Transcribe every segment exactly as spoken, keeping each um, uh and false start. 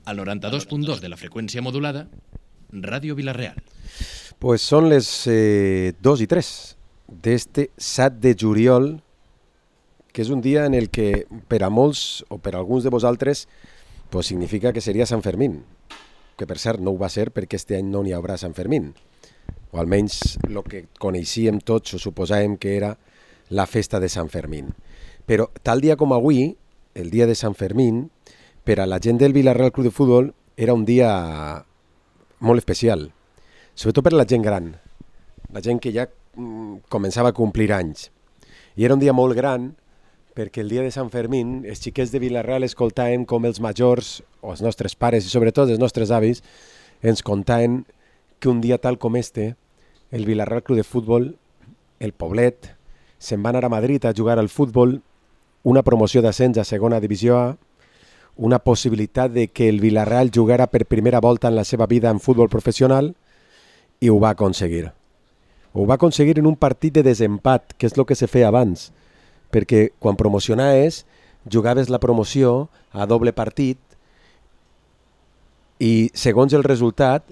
al noranta-dos punt dos de la freqüència modulada, Ràdio Vila-real. Pues són les eh, dos i tres d'este set de juliol, que és un dia en el que per a molts o per a alguns de vosaltres pues significa que seria Sant Fermín, que per cert no ho va ser perquè este any no n'hi haurà Sant Fermín, o almenys el que coneixíem tots o suposàvem que era la festa de Sant Fermín. Però tal dia com avui, el dia de Sant Fermín, per a la gent del Vila-real Club de Futbol era un dia molt especial, sobretot per la gent gran, la gent que ja mm, començava a complir anys. I era un dia molt gran perquè el dia de Sant Fermín els xiquets de Vila-real escoltaven com els majors, o els nostres pares i sobretot els nostres avis, ens contaven que un dia tal com este, el Vila-real Club de Futbol, el poblet, se'n va anar a Madrid a jugar al futbol, una promoció d'ascens a segona divisió A, una possibilitat de que el Vila-real jugara per primera volta en la seva vida en futbol professional, i ho va aconseguir. Ho va aconseguir en un partit de desempat, que és el que se feia abans, perquè quan promocionaves jugaves la promoció a doble partit i segons el resultat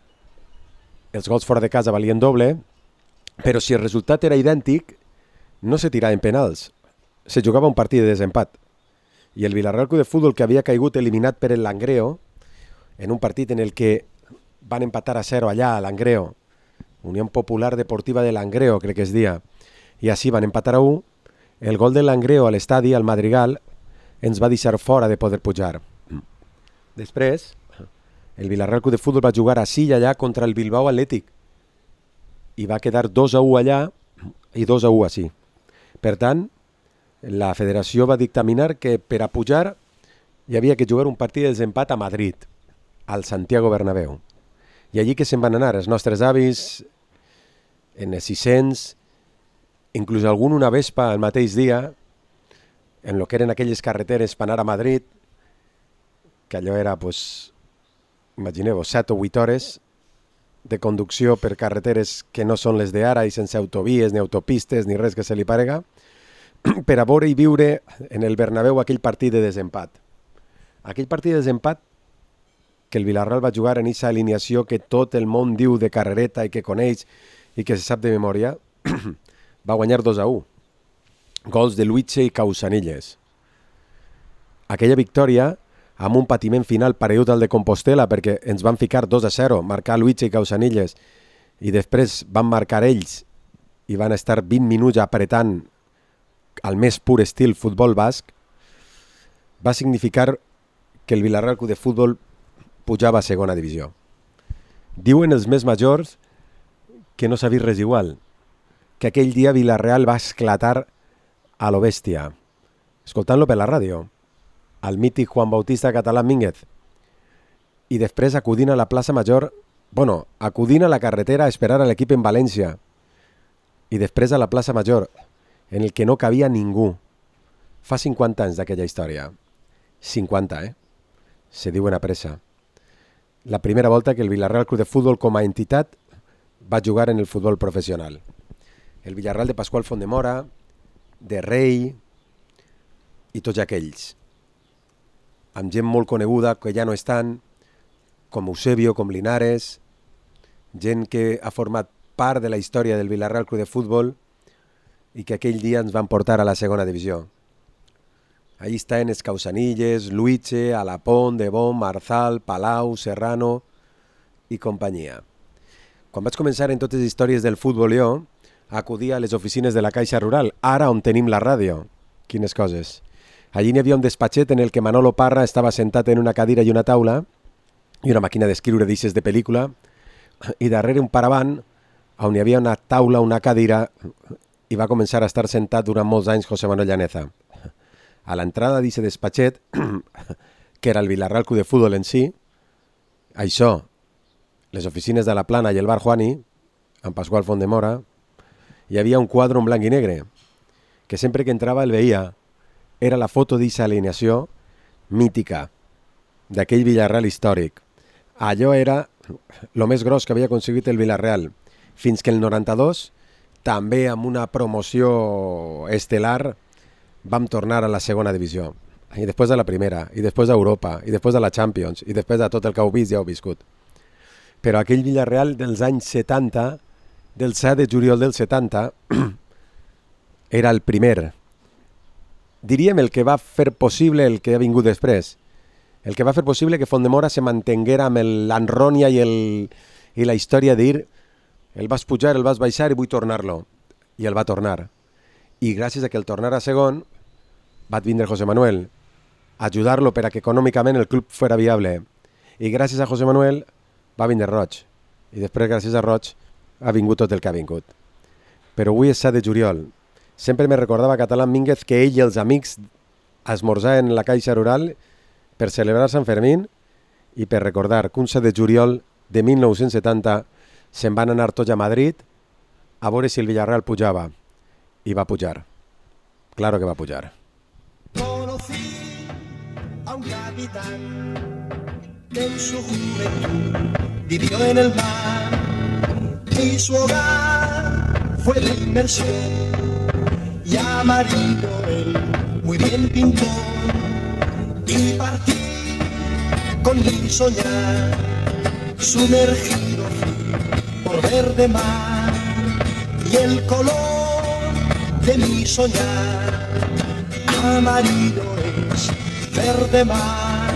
els gols fora de casa valien doble, però si el resultat era idèntic no se tiraven penals, se jugava un partit de desempat. I el Vila-real Club de Futbol, que havia caigut eliminat per el Langreo, en un partit en el que van empatar a zero allà a Langreo, Unió Popular Deportiva de Langreo, crec que es dia, i així van empatar a u, el gol de Langreo a l'estadi, al Madrigal, ens va deixar fora de poder pujar. Després, el Vila-real Club de Futbol va jugar així i allà contra el Bilbao Atlètic i va quedar dos a u allà i dos a u així. Per tant, la federació va dictaminar que per a pujar hi havia que jugar un partit de desempat a Madrid, al Santiago Bernabéu. I allí que se'n van anar els nostres avis en els sis-cents, inclús algun una vespa el mateix dia, en lo que eren aquelles carreteres per anar a Madrid, que allò era, pues, imagineu, set o vuit hores de conducció per carreteres que no són les d'ara i sense autovies, ni autopistes, ni res que se li parega, per a veure i viure en el Bernabéu aquell partit de desempat. Aquell partit de desempat que el Vila-real va jugar en aquesta alineació que tot el món diu de carrereta i que coneix i que se sap de memòria, va guanyar dos a u. Gols de Luitxe i Causanilles. Aquella victòria, amb un patiment final paregut al de Compostela, perquè ens van ficar dos a zero, marcar Luitxe i Causanilles, i després van marcar ells i van estar vint minuts apretant al més pur estil futbol basc, va significar que el Vila-real Club de Futbol pujava a segona divisió. Diuen els més majors que no s'ha vist res igual, que aquell dia Vila-real va esclatar a lo bèstia, escoltant-lo per la ràdio, al mític Juan Bautista Catalán Mínguez, i després acudint a la plaça Major, bueno, acudint a la carretera a esperar a l'equip en València, i després a la plaça Major, en el que no cabia ningú. Fa cinquanta anys d'aquella història. cinquanta, eh? Se diuen a pressa. La primera volta que el Vila-real Club de Futbol com a entitat va jugar en el futbol professional. El Villarreal de Pasqual Fondemora, de Rei i tots aquells. Amb gent molt coneguda que ja no estan, com Eusebio, com Linares, gent que ha format part de la història del Vila-real Club de Futbol i que aquell dia ens van portar a la segona divisió. Allí estaven els Causanilles, Luitxe, Alapont, Debon, Marzal, Palau, Serrano i companyia. Quan vaig començar en totes les històries del futbol jo, acudia a les oficines de la Caixa Rural, ara on tenim la ràdio. Quines coses. Allí n'hi havia un despatxet en el que Manolo Parra estava sentat en una cadira i una taula i una màquina d'escriure d'ixes de pel·lícula, i darrere un paravant on hi havia una taula, una cadira, i va començar a estar sentat durant molts anys José Manuel Llaneza. A l'entrada d'aquest despatxet, que era el Vila-real Club de Futbol en si, això, les oficines de la Plana i el bar Juani, amb Pasqual Fondemora, hi havia un quadre en blanc i negre, que sempre que entrava el veia. Era la foto d'aquesta alineació mítica, d'aquell Villarreal històric. Allò era el més gros que havia aconseguit el Vila-real, fins que el noranta-dos, també amb una promoció estel·lar, vam tornar a la segona divisió. i després de la primera, i després d'Europa, i després de la Champions, i després de tot el que heu vist ja heu viscut. Però aquell Villarreal dels anys setanta, del set de juliol del setanta, era el primer. Diríem el que va fer possible el que ha vingut després. El que va fer possible que Fontdemora se mantenguera amb l'enrònia i, el, i la història de dir el vas pujar, el vas baixar i vull tornar-lo. I el va tornar. I gràcies a que el tornara a segon, va vindre José Manuel a ajudar-lo per a que econòmicament el club fos viable. I gràcies a José Manuel va vindre Roig. I després, gràcies a Roig, ha vingut tot el que ha vingut. Però avui és set de juliol. Sempre me recordava Catalán Mínguez que ell i els amics esmorzaven en la Caixa Rural per celebrar Sant Fermín i per recordar que un set de juliol de mil nou-cents setanta se'n van anar tots a Madrid a veure si el Villarreal pujava. I va pujar. Claro que va pujar. Conocí a un capitán que en su juventud vivió en el mar y su hogar fue de inmersión y amarillo él muy bien pintó y partí con mi soñar sumergido por verde mar y el color de mi soñar amarillo es verde mar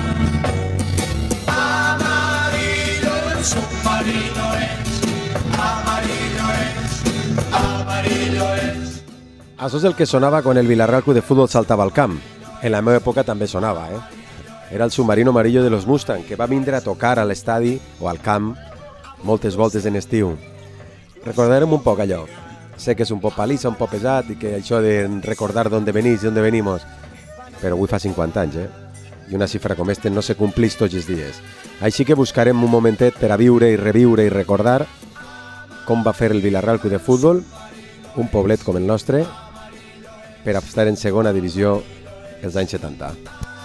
amarillo el submarino es amarillo es amarillo es. Això és el que sonava quan el Villarreal Club de Futbol saltava al camp. En la meva època també sonava, eh? Era el submarino amarillo de los Mustang, que va vindre a tocar a l'estadi o al camp moltes voltes en estiu. Recordarem un poc allò. Sé que és un poc palissa, un poc pesat, i que això de recordar d'on venís i d'on venimos, però avui fa cinquanta anys, eh? I una xifra com aquesta no se complís tots els dies. Així que buscarem un momentet per a viure i reviure i recordar com va fer el Villarreal Club de Futbol, un poblet com el nostre, per estar en segona divisió els anys setanta.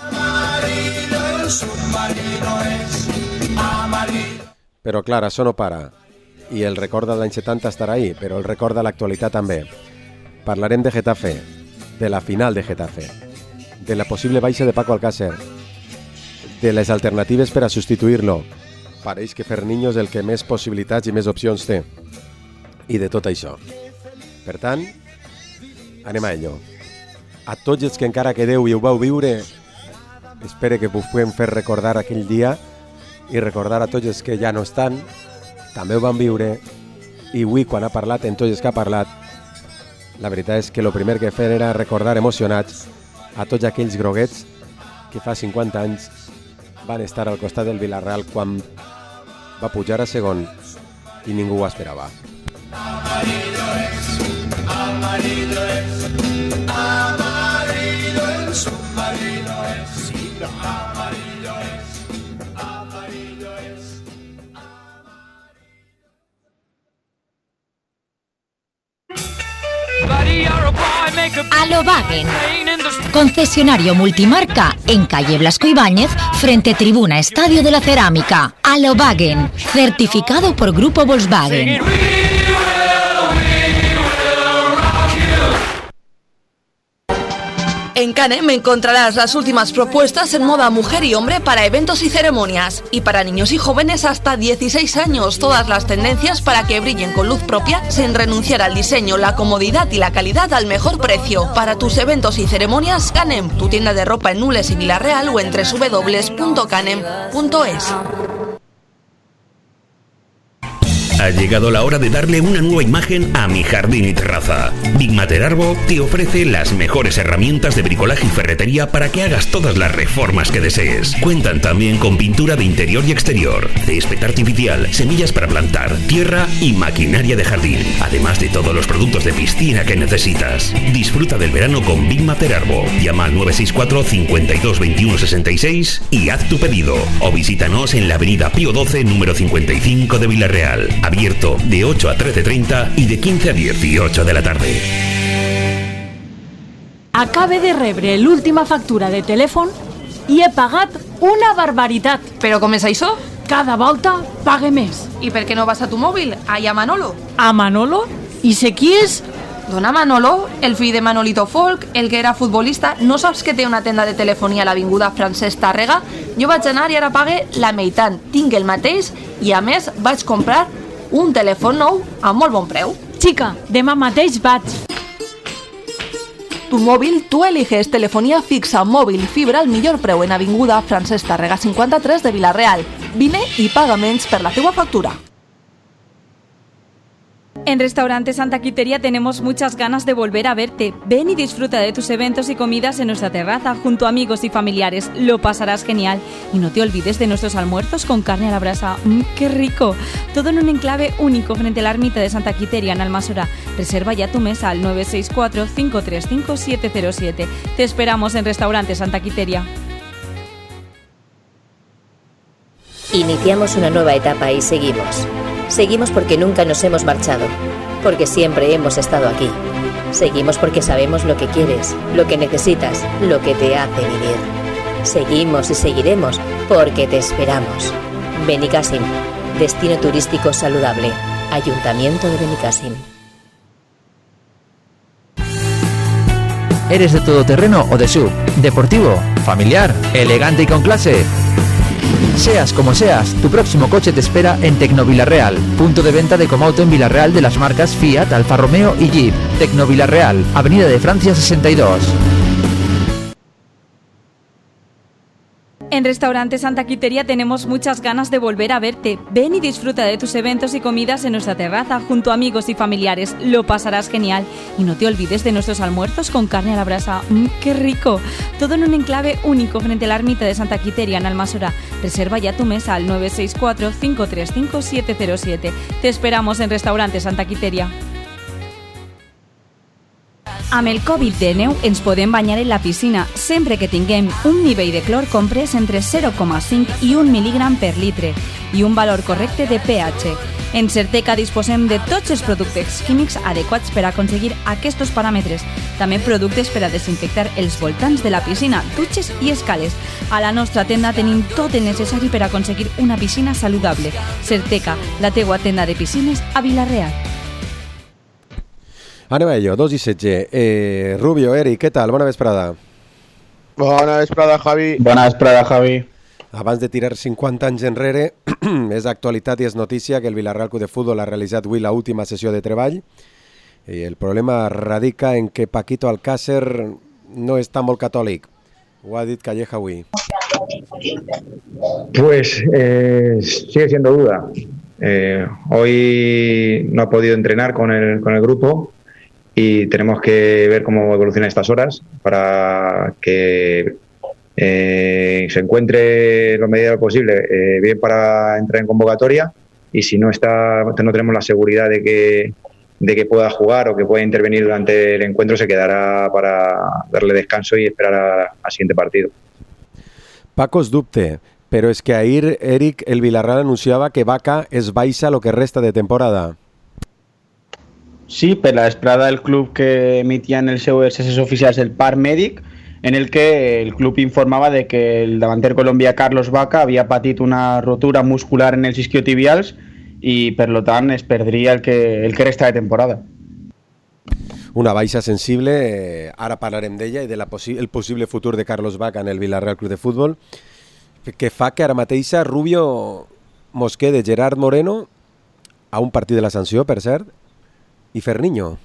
Però clar, això no para. I el record de l'any setanta estarà ahí, però el record de l'actualitat també. Parlarem de Getafe, de la final de Getafe, de la possible baixa de Paco Alcácer, de les alternatives per a substituir-lo. Pareix que Ferniño és el que més possibilitats i més opcions té. I de tot això. Per tant, anem a ello. A tots els que encara quedeu i ho vau viure, espero que us puguem fer recordar aquell dia i recordar a tots els que ja no estan, també ho van viure, i avui quan ha parlat, en tots els que ha parlat, la veritat és que el primer que feien era recordar emocionats a tots aquells groguets que fa cinquanta anys van estar al costat del Villarreal quan va pujar a segon i ningú ho esperava. Amarillo es, amarillo es, amarillo el submarino es, amarillo es, amarillo es. Alobagen, concesionario multimarca en calle Blasco Ibáñez, frente Tribuna Estadio de la Cerámica. Alobagen, certificado por Grupo Volkswagen. En Canem encontrarás las últimas propuestas en moda mujer y hombre para eventos y ceremonias. Y para niños y jóvenes hasta dieciséis años, todas las tendencias para que brillen con luz propia sin renunciar al diseño, la comodidad y la calidad al mejor precio. Para tus eventos y ceremonias, Canem, tu tienda de ropa en Nules y Villarreal o en doble u doble u doble u punto canem punto es. Ha llegado la hora de darle una nueva imagen a mi jardín y terraza. Big Matter Arbo te ofrece las mejores herramientas de bricolaje y ferretería para que hagas todas las reformas que desees. Cuentan también con pintura de interior y exterior, césped artificial, semillas para plantar, tierra y maquinaria de jardín, además de todos los productos de piscina que necesitas. Disfruta del verano con Big Matter Arbo. Llama al nueve seis cuatro, cincuenta y dos, veintiuno, sesenta y seis y haz tu pedido. O visítanos en la avenida Pío doce, número cincuenta y cinco de Villarreal. Abierto de ocho a trece treinta y de quince a dieciocho de la tarde. Acabe de rebre l'última factura de telèfon i he pagat una barbaritat. ¿Pero com és això? Cada volta pague més. ¿Y per qué no vas a tu móvil? Ahí a Manolo. A Manolo? I sé qui és? Dona Manolo, el fill de Manolito Folk, el que era futbolista, no saps que té una tenda de telefonia a l'avinguda Francesc Tàrrega? Jo vaig anar i ara pague la meitat, tinc el mateix i a més vaig comprar un telèfon nou a molt bon preu. Chica, demà mateix vaig. Tu móvil, tú eliges telefonía fixa, móvil y fibra al millor preu en avinguda Francesc Tàrrega cinquanta-tres de Vilareal. Vine i paga menys per la teua factura. En Restaurante Santa Quiteria tenemos muchas ganas de volver a verte. Ven y disfruta de tus eventos y comidas en nuestra terraza junto a amigos y familiares. Lo pasarás genial. Y no te olvides de nuestros almuerzos con carne a la brasa. ¡Mmm, qué rico! Todo en un enclave único frente a la ermita de Santa Quiteria en Almassora. Reserva ya tu mesa al nueve seis cuatro, cinco tres cinco, siete cero siete. Te esperamos en Restaurante Santa Quiteria. Iniciamos una nueva etapa y seguimos. Seguimos porque nunca nos hemos marchado, porque siempre hemos estado aquí. Seguimos porque sabemos lo que quieres, lo que necesitas, lo que te hace vivir. Seguimos y seguiremos porque te esperamos. Benicàssim, destino turístico saludable. Ayuntamiento de Benicàssim. ¿Eres de todoterreno o de S U V? ¿Deportivo? ¿Familiar? ¿Elegante y con clase? Seas como seas, tu próximo coche te espera en Tecnovilareal, punto de venta de Comauto en Vilareal de las marcas Fiat, Alfa Romeo y Jeep. Tecnovilareal, Avenida de Francia sesenta y dos. En Restaurante Santa Quiteria tenemos muchas ganas de volver a verte. Ven y disfruta de tus eventos y comidas en nuestra terraza junto a amigos y familiares. Lo pasarás genial. Y no te olvides de nuestros almuerzos con carne a la brasa. ¡Mmm, qué rico! Todo en un enclave único frente a la ermita de Santa Quiteria en Almassora. Reserva ya tu mesa al nueve seis cuatro, cinco tres cinco, siete cero siete. Te esperamos en Restaurante Santa Quiteria. Amb el Covid diecinueve ens podem banyar en la piscina sempre que tinguem un nivell de clor comprès entre zero coma cinc i un mil·lígram per litre i un valor correcte de pH. En Certeca disposem de tots els productes químics adequats per aconseguir aquests paràmetres. També productes per a desinfectar els voltants de la piscina, dutxes i escales. A la nostra tenda tenim tot el necessari per aconseguir una piscina saludable. Certeca, la teua tenda de piscines a Vilareal. Anem a ello, dos i setze. Eh, Rubio, Eric, què tal? Bona vesprada. Bona vesprada, Javi. Bona vesprada, Javi. Abans de tirar cinquanta anys enrere, és actualitat i és notícia que el Vilareal Club de Futbol ha realitzat avui l'última sessió de treball. I el problema radica en que Paquito Alcácer no està molt catòlic. Ho ha dit Calleja avui. Pues eh, sigue siendo duda. Eh, hoy no ha podido entrenar con el, con el grupo. Y tenemos que ver cómo evolucionan estas horas para que eh, se encuentre lo medida posible eh, bien para entrar en convocatoria, y si no está, no tenemos la seguridad de que, de que pueda jugar o que pueda intervenir durante el encuentro, se quedará para darle descanso y esperar al siguiente partido. Paco es dubte, però és que ahir, Eric, el Villarreal anunciava que Vaca es baixa lo que resta de temporada. Sí, per la vesprada el club que emitía en el seu S S oficials el part mèdic, en el que el club informava de que el davanter colombià Carlos Vaca havia patit una rotura muscular en els isquiotibials i per lo tant es perdria el que, el que resta de temporada. Una baixa sensible, eh, ara parlarem d'ella i del possi el possible futur de Carlos Vaca en el Villarreal Club de Futbol, que fa que ara mateixa Rubio mos quede Gerard Moreno a un partit de la sanció, per cert, i Ferniño.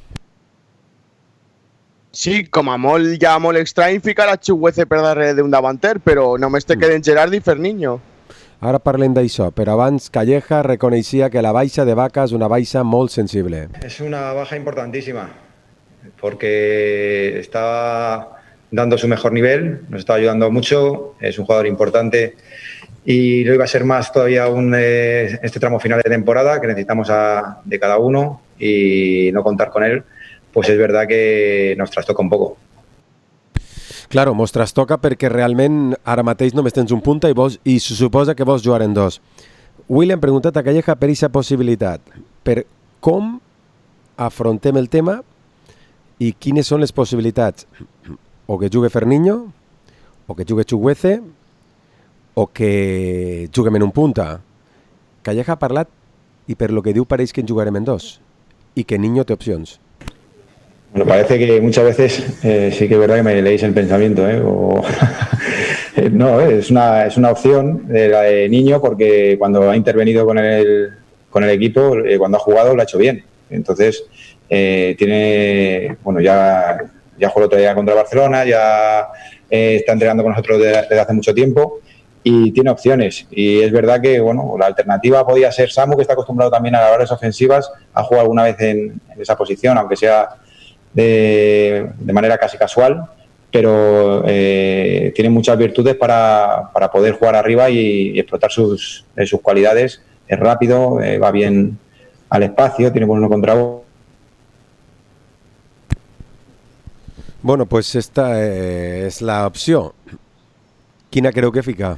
Sí, com a molt, ja molt estrany ficar a Chuguece per darrere d'un davanter, però només te queden Gerard i Ferniño. Ara parlem d'això, però abans Calleja reconeixia que la baixa de Vaca és una baixa molt sensible. Es una baja importantísima, porque está dando su mejor nivel, nos está ayudando mucho, es un jugador importante y lo iba a ser más todavía un, eh, este tramo final de temporada, que necesitamos a, de cada uno, y no contar con él, pues es verdad que nos trastoca un poco. Claro, mos trastoca perquè realment ara mateix només tens un punta i, vos, i se suposa que vols jugar en dos. William ha preguntat a Calleja per aquesta possibilitat, per com afrontem el tema i quines són les possibilitats. O que jugui Ferniño, o que jugui Chuguece, o que juguem en un punta. Calleja ha parlat i per lo que diu pareix que en jugarem en dos i que Niño té opcions. Bueno, parece que muchas veces eh, sí que es verdad que me leéis el pensamiento, ¿eh? O... no, es una, es una opción de la de Niño, porque cuando ha intervenido con el, con el equipo, eh, cuando ha jugado, lo ha hecho bien. Entonces, eh, tiene, bueno, ya, ya jugó el otro día contra Barcelona, ya eh, está entrenando con nosotros desde, desde hace mucho tiempo y tiene opciones. Y es verdad que, bueno, la alternativa podía ser Samu, que está acostumbrado también a las labores ofensivas, ha jugado alguna vez en, en esa posición, aunque sea de, de manera casi casual, pero eh, tiene muchas virtudes para, para poder jugar arriba y, y explotar sus, eh, sus cualidades. Es rápido, eh, va bien al espacio, tiene buen uno contra uno. Bueno, pues esta eh, és l'opció. Quina creu que fica?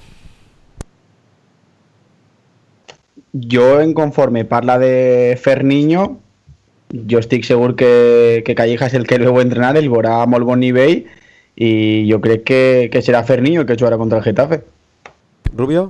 Jo, en conforme parla de Ferniño, jo estic segur que, que Calleja és el que el veu entrenar, el veurà a molt bon nivell, i jo crec que, que serà Ferniño el que jugarà contra el Getafe. Rubio?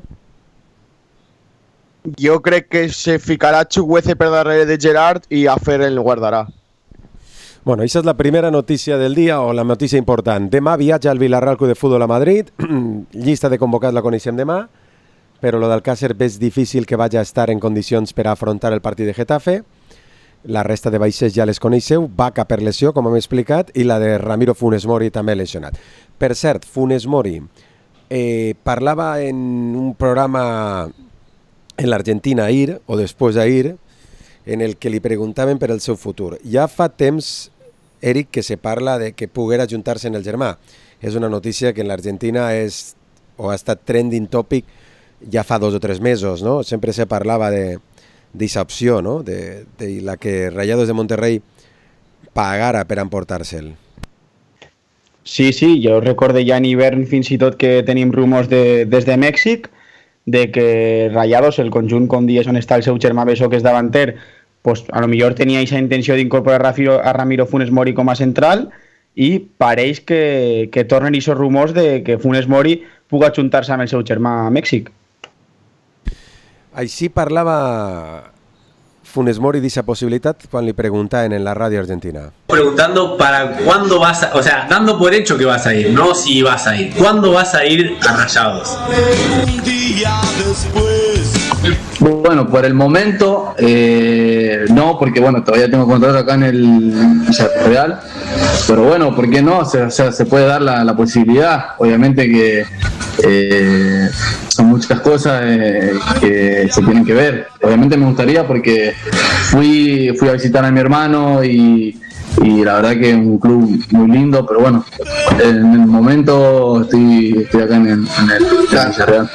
Jo crec que se ficarà Chukwueze per darrere de Gerard i a Fer el guardarà. Bueno, aquesta és la primera notícia del dia, o la notícia important. Demà viatja al Villarreal Club de Fútbol a Madrid. Llista de convocats la coneixem demà, però lo d'Alcácer és difícil que vagi a estar en condicions per a afrontar el partit de Getafe. La resta de baixes ja les coneixeu. Vaca per lesió, com hem explicat, i la de Ramiro Funes Mori també lesionat. Per cert, Funes Mori eh, parlava en un programa en l'Argentina ahir, o després d'ahir, en el que li preguntaven per el seu futur. Ja fa temps, Eric, que se parla de que poguera ajuntar-se en el germà. És una notícia que en l'Argentina és, o ha estat trending topic ja fa dos o tres mesos, no? Sempre se parlava de d'aquesta opció, no? De, de la que Rayados de Monterrey pagara per emportar-se'l. Sí, sí, jo recordo ja en hivern fins i tot que tenim rumors de, des de Mèxic de que Rayados, el conjunt, com dies, on està el seu germà Bessó, que és davanter, pues, a lo millor tenia aquesta intenció d'incorporar a Ramiro Funes Mori com a central, i pareix que, que tornen aquests rumors de que Funes Mori pugui ajuntar-se amb el seu germà a Mèxic. Així parlava Funes Mori de esa posibilidad cuando le preguntaban en la radio argentina. Preguntando para cuándo vas a, o sea, dando por hecho que vas a ir, no si vas a ir. ¿Cuándo vas a ir a Rayados? Bueno, por el momento eh, no, porque bueno, todavía tengo contrato acá en el Real, pero bueno, ¿por qué no? O sea, o sea, se puede dar la, la posibilidad. Obviamente que eh, son muchas cosas eh, que se tienen que ver. Obviamente me gustaría porque fui, fui a visitar a mi hermano y, y la verdad que es un club muy lindo, pero bueno, en el momento estoy, estoy acá en el, en el, en el Real.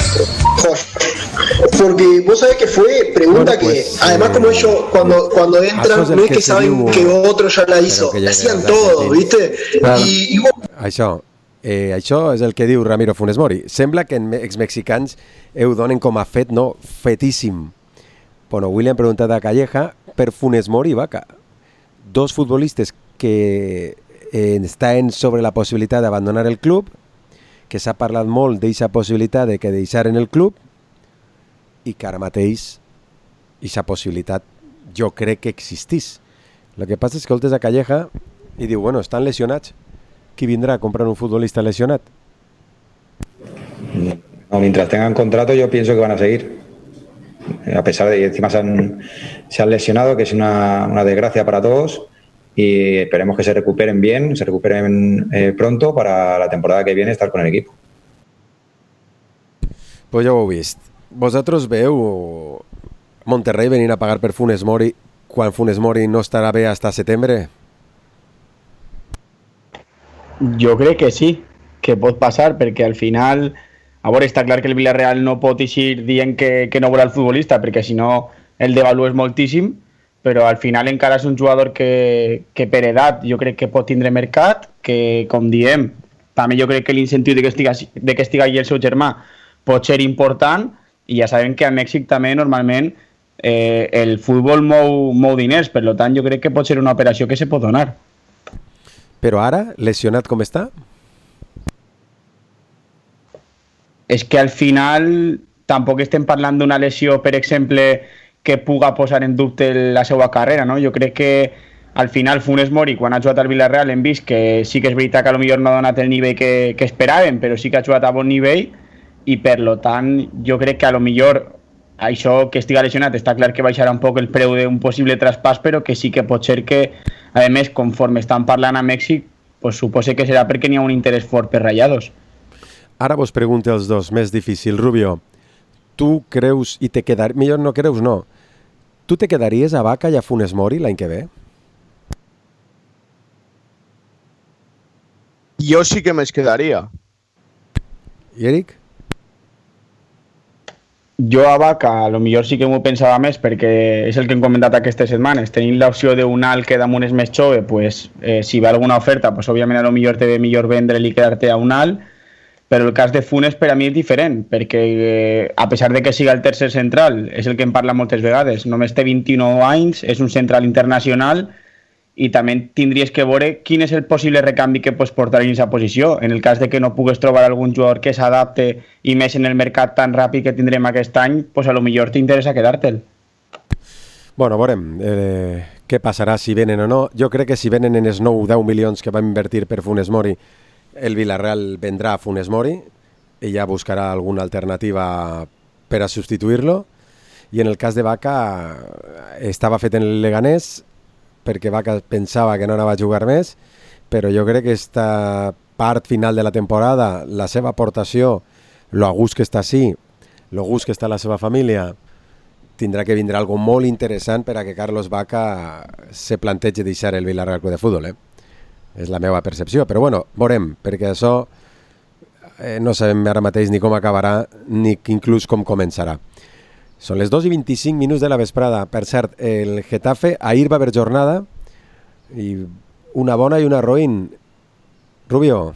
Porque vos sabés que fue pregunta bueno, pues, que además como ellos cuando, cuando entran no es que, que saben diu... que otro ya la hizo, la hacían todo, ¿viste? Claro. I, i... Això, eh, això és el que diu Ramiro Funes Mori. Sembla que en exmexicans ho donen com a fet, no? Fetíssim. Bueno, avui li han preguntat a Calleja per Funes Mori i Vaca. Dos futbolistes que eh, estan sobre la possibilitat d'abandonar el club, que s'ha parlat molt d'aquesta possibilitat de que deixaren el club, i que ara mateix aquesta possibilitat jo crec que existís. El que passa és que escoltes a Calleja i diu, bueno, estan lesionats. Qui vindrà a comprar un futbolista lesionat? No, mientras tengan contrato yo pienso que van a seguir. A pesar de que encima se han, se han lesionado, que es una, una desgracia para todos, y esperemos que se recuperen bien, se recuperen eh, pronto para la temporada que viene estar con el equipo. Pues ja ho heu vist. Vosaltres veu Monterrey venint a pagar per Funes Mori quan Funes Mori no estarà bé hasta setembre? Jo crec que sí, que pot passar, perquè al final, a veure, està clar que el Villarreal no pot eixir dient que, que no vol el futbolista, perquè si no el devalues moltíssim, però al final encara és un jugador que, que per edat jo crec que pot tindre mercat, que com diem, també jo crec que l'incentiu de que estiga, de que estiga allà el seu germà pot ser important, i ja sabem que a Mèxic també normalment eh, el futbol mou, mou diners, per tant jo crec que pot ser una operació que se pot donar. Però ara, lesionat com està? És que al final tampoc estem parlant d'una lesió, per exemple, que puga posar en dubte la seva carrera, no? Jo crec que al final Funes Mori, quan ha jugat al Villarreal, hem vist que sí que és veritat que potser no ha donat el nivell que, que esperàvem, però sí que ha jugat a bon nivell, i per lo tant jo crec que a lo millor això que estiga lesionat està clar que baixarà un poc el preu d'un possible traspàs, però que sí que pot ser que, a més, conforme estan parlant a Mèxic, pues suposo que serà perquè n'hi ha un interès fort per Rayados. Ara vos pregunto els dos, més difícil. Rubio, tu creus i te quedar... Millor no creus, no. Tu te quedaries a Vaca i a Funes Mori l'any que ve? Jo sí que me'ls quedaria. I Eric? Jo a Vaca a lo millor sí que m'ho pensava més, perquè és el que hem comentat aquestes setmanes. Tenint l'opció d'un alt que damunt és més jove, pues, eh, si ve alguna oferta, pues, òbviament a lo millor te ve millor vendre-li i quedar-te a un alt, però el cas de Funes per a mi és diferent, perquè eh, a pesar de que siga el tercer central, és el que em parla moltes vegades, només té vint-i-nou anys, és un central internacional, i també tindries que veure quin és el possible recanvi que pots portar en aquesta posició. En el cas de que no pugues trobar algun jugador que s'adapte, i més en el mercat tan ràpid que tindrem aquest any, pues a lo millor t'interessa quedar-te'l. Bueno, veurem eh, què passarà, si venen o no. Jo crec que si venen en els nou o deu milions que vam invertir per Funes Mori, el Villarreal vendrà a Funes Mori i ja buscarà alguna alternativa per a substituir-lo. I en el cas de Vaca, estava fet en el Leganés, perquè Vaca pensava que no anava a jugar més, però jo crec que esta part final de la temporada, la seva aportació, lo a gust que està així, lo gust que està la seva família, tindrà que vindre algo molt interessant per a que Carlos Vaca se plantegi deixar el Villarreal Club de Futbol, eh? És la meva percepció, però bueno, veurem, perquè això eh, no sabem ara mateix ni com acabarà, ni inclús com començarà. Són les dos i vint-i-cinc minuts de la vesprada. Per cert, el Getafe, ahir va haver jornada, i una bona i una roïn. Rubio.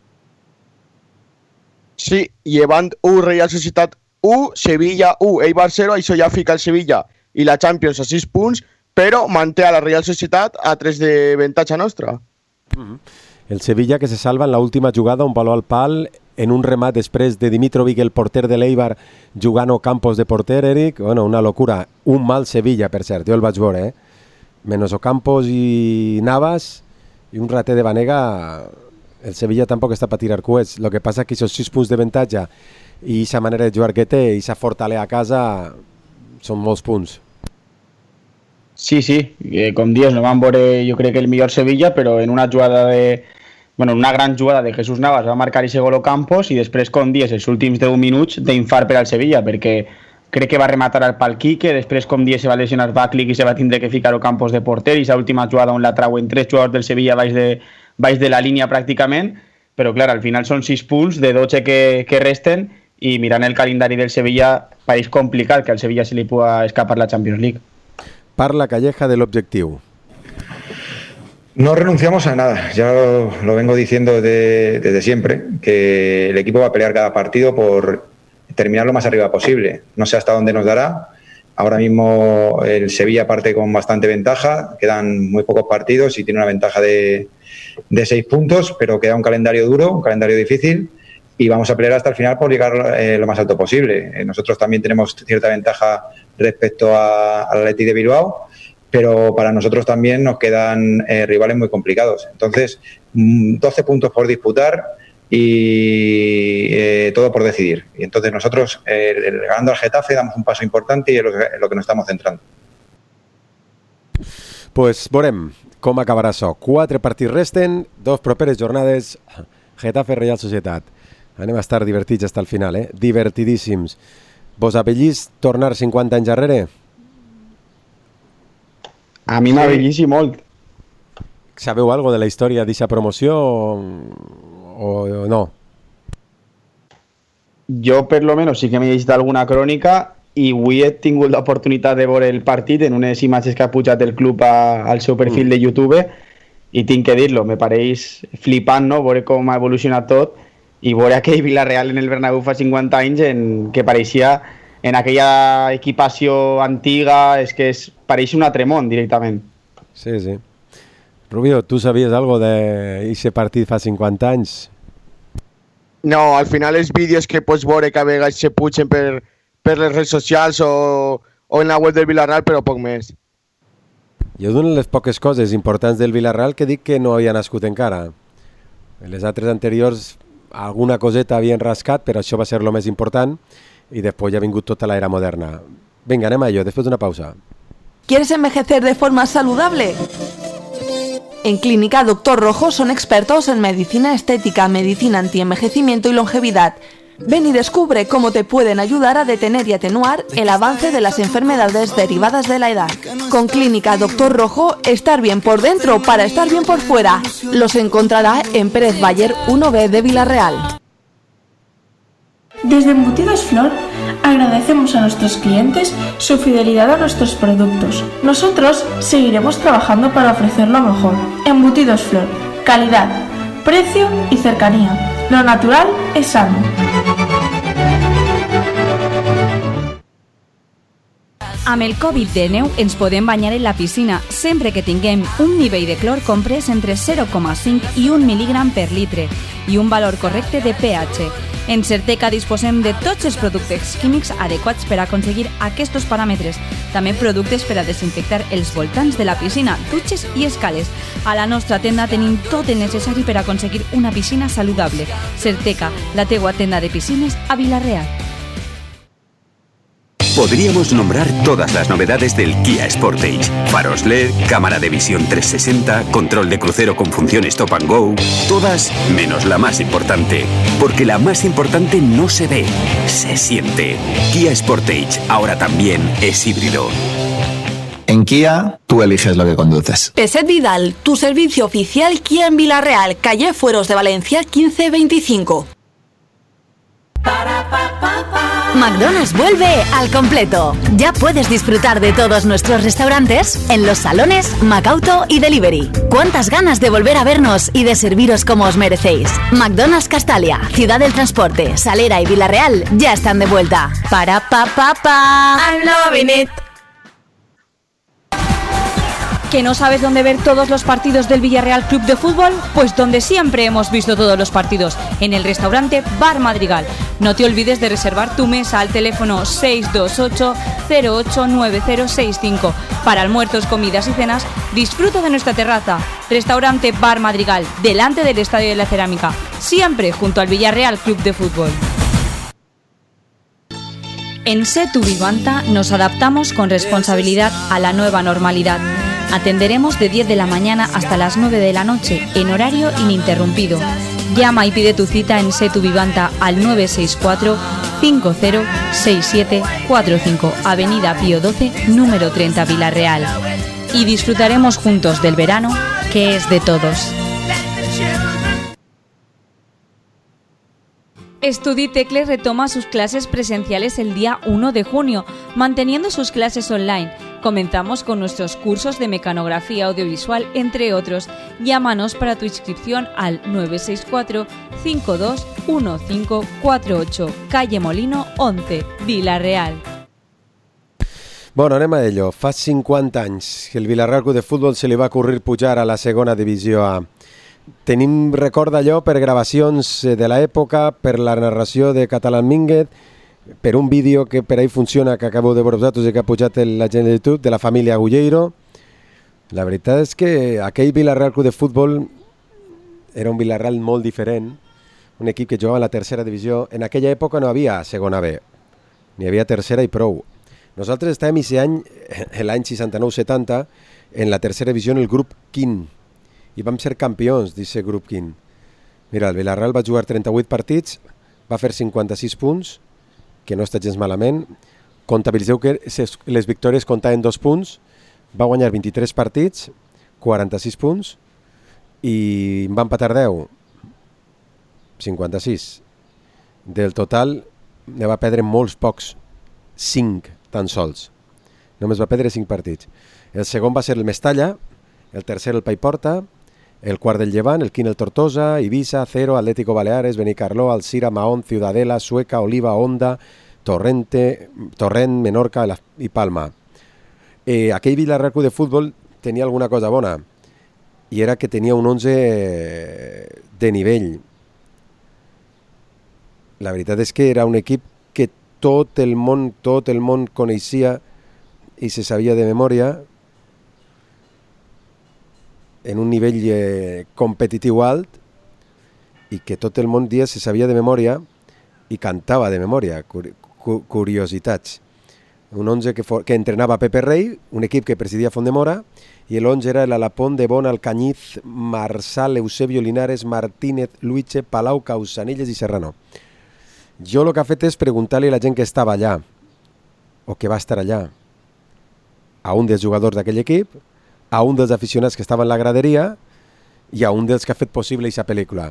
Sí, llevant u, Real Societat u, Sevilla u, Eibar zero, això ja fica el Sevilla i la Champions a sis punts, però manté a la Real Societat a tres de avantatge nostra. Uh-huh. El Sevilla que se salva en la última jugada, un palo al pal, en un remat després de Dimitrovic, el porter de l'Eibar, jugant Ocampos de porter, Eric. Bueno, una locura. Un mal Sevilla, per cert, jo el vaig veure, eh? Menos Ocampos i Navas, i un rater de Vanega. El Sevilla tampoc està per tirar coets. El que passa és que aquests sis punts d'avantatge i aquesta manera de jugar que té, i aquesta fortalea a casa, són molts punts. Sí, sí, eh, com dius, no van veure jo crec que el millor Sevilla, però en una jugada de... Bueno, una gran jugada de Jesús Navas va marcar ese gol Ocampos, i després, com dies, els últims deu minuts d'infart per al Sevilla, perquè crec que va rematar al pal Quique, després, com dies, se va lesionar Baklik i se va tindre que ficar Ocampos de porter, i esa última jugada on la trauen tres jugadors del Sevilla baix de, baix de la línia pràcticament, però clar, al final són sis punts de dotze que, que resten, i mirant el calendari del Sevilla pareix complicat que al Sevilla se li pugui escapar la Champions League. Parla Calleja de l'objectiu. No renunciamos a nada, ya lo, lo vengo diciendo de, desde siempre, que el equipo va a pelear cada partido por terminar lo más arriba posible. No sé hasta dónde nos dará. Ahora mismo el Sevilla parte con bastante ventaja, quedan muy pocos partidos y tiene una ventaja de, de seis puntos, pero queda un calendario duro, un calendario difícil, y vamos a pelear hasta el final por llegar eh, lo más alto posible. Eh, nosotros también tenemos cierta ventaja respecto a, al Athletic de Bilbao, pero para nosotros también nos quedan eh, rivales muy complicados. Entonces, doce puntos por disputar y eh, todo por decidir. Y entonces nosotros, eh, ganando al Getafe, damos un paso importante y es lo que, es lo que nos estamos centrando. Pues veurem com acabarà això. Quatre partits resten, dos properes jornades, Getafe, Real Societat. Anem a estar divertits fins al final, eh? Divertidíssims. Vos apellís tornar cinquanta anys darrere? A mi m'abellís i molt. Sabeu alguna de la història d'aquesta promoció o, o no? Jo, per lo menos, sí que m'he llegit alguna crònica i avui he tingut l'oportunitat de veure el partit en unes imatges que ha pujat el club a, al seu perfil mm. de YouTube, i tinc que dir-lo, me pareix flipant, no?, veure com ha evolucionat tot i veure aquell Villarreal en el Bernabéu fa cinquanta anys en que pareixia en aquella equipació antiga, és que es, pareix un altre món directament. Sí, sí. Rubio, tu sabies algo d'aquest partit fa cinquanta anys? No, al final els vídeos que pots veure que a vegades se pugen per, per les redes socials o, o en la web del Villarreal, però poc més. Jo d'una de les poques coses importants del Villarreal que dic que no havia nascut encara. En les altres anteriors alguna coseta havien rascat, però això va ser el més important i després ja ha vingut tota l'era moderna. Vinga, anem a ello, després d'una pausa. ¿Quieres envejecer de forma saludable? En Clínica Doctor Rojo son expertos en medicina estética, medicina antienvejecimiento y longevidad. Ven y descubre cómo te pueden ayudar a detener y atenuar el avance de las enfermedades derivadas de la edad. Con Clínica Doctor Rojo, estar bien por dentro para estar bien por fuera. Los encontrará en Pérez Bayer uno B de Villarreal. Desde Embutidos Flor agradecemos a nuestros clientes su fidelidad a nuestros productos. Nosotros seguiremos trabajando para ofrecer lo mejor. Embutidos Flor, calidad, precio y cercanía. Lo natural es sano. Amb el Covid dinou ens podem banyar en la piscina sempre que tinguem un nivell de clor comprès entre zero coma cinc i un mil·lígram per litre i un valor correcte de pH. En Certeca disposem de tots els productes químics adequats per aconseguir aquests paràmetres. També productes per a desinfectar els voltants de la piscina, dutxes i escales. A la nostra tenda tenim tot el necessari per aconseguir una piscina saludable. Certeca, la teua tenda de piscines a Villarreal. Podríamos nombrar todas las novedades del Kia Sportage. Faros L E D, cámara de visión trescientos sesenta, control de crucero con función Stop and Go. Todas menos la más importante. Porque la más importante no se ve, se siente. Kia Sportage ahora también es híbrido. En Kia, tú eliges lo que conduces. Peset Vidal, tu servicio oficial Kia en Villarreal, calle Fueros de Valencia quince veinticinco. McDonald's vuelve al completo. Ya puedes disfrutar de todos nuestros restaurantes en los salones, McAuto y Delivery. ¿Cuántas ganas de volver a vernos y de serviros como os merecéis? McDonald's Castalia, Ciudad del Transporte, Salera y Villarreal ya están de vuelta. Para pa pa pa. I'm loving it. ¿Que no sabes dónde ver todos los partidos del Villarreal Club de Fútbol? Pues donde siempre hemos visto todos los partidos, en el restaurante Bar Madrigal. No te olvides de reservar tu mesa al teléfono seis dos ocho cero ocho nueve cero seis cinco. Para almuerzos, comidas y cenas, disfruta de nuestra terraza. Restaurante Bar Madrigal, delante del Estadio de la Cerámica, siempre junto al Villarreal Club de Fútbol. En Setu Vivanta nos adaptamos con responsabilidad a la nueva normalidad. Atenderemos de diez de la mañana hasta las nueve de la noche, en horario ininterrumpido. Llama y pide tu cita en Setu Vivanta al nueve seis cuatro cinco cero seis siete cuatro cinco, Avenida Pío doce, número treinta, Villarreal. Y disfrutaremos juntos del verano, que es de todos. Estuditecle retoma sus clases presenciales el día uno de junio, manteniendo sus clases online. Comenzamos con nuestros cursos de mecanografía audiovisual, entre otros. Llámanos para tu inscripción al nueve seis cuatro cinco dos uno cinco cuatro ocho, calle Molino once, Villarreal. Bueno, anem a ello. Fa cinquanta anys que el Villarreal Club de Futbol se li va ocurrir pujar a la segona divisió A. Tenim record d'allò per gravacions de l'època, per la narració de Catalán Mínguez, per un vídeo que per ahí funciona, que acabo de veure vosaltres i que ha pujat la gent de YouTube, de la família Agulleiro. La veritat és que aquell Villarreal Club de Futbol era un Villarreal molt diferent, un equip que jugava en la tercera divisió. En aquella època no havia segona B, ni havia tercera i prou. Nosaltres estàvem aquest any, l'any seixanta-nou setanta, en la tercera divisió en el grup quint, i vam ser campions d'aquest grup quint. Mira, el Villarreal va jugar trenta-vuit partits, va fer cinquanta-sis punts, que no està gens malament. Comptabilitzeu que les victòries comptaven dos punts, va guanyar vint-i-tres partits, quaranta-sis punts, i va empatar deu, cinquanta-sis. Del total ne va perdre molts pocs, cinc tan sols. Només va perdre cinc partits. El segon va ser el Mestalla, el tercer el Paiporta, el quart del Llevant, el quint el Tortosa, Ibiza, Cero, Atlético Baleares, Benicarló, Alcira, Mahón, Ciudadela, Sueca, Oliva, Onda, Torrente, Torrent, Menorca i Palma. Eh, aquell Villarreal Club de Futbol tenia alguna cosa bona, i era que tenia un onze de nivell. La veritat és que era un equip que tot el món, tot el món coneixia i se sabia de memòria, en un nivell eh, competitiu alt i que tot el món dia se sabia de memòria i cantava de memòria, curi cu curiositats. Un onze que, que entrenava Pepe Rey, un equip que presidia Fondemora, i l'onze era l'Alapón, De Bon, Alcañiz, Marsal, Eusebio, Linares, Martínez, Luiche, Palau, Causanilles i Serrano. Jo el que he fet és preguntar-li a la gent que estava allà, o que va estar allà, a un dels jugadors d'aquell equip, a un dels aficionats que estava en la graderia i a un dels que ha fet possible aquesta pel·lícula.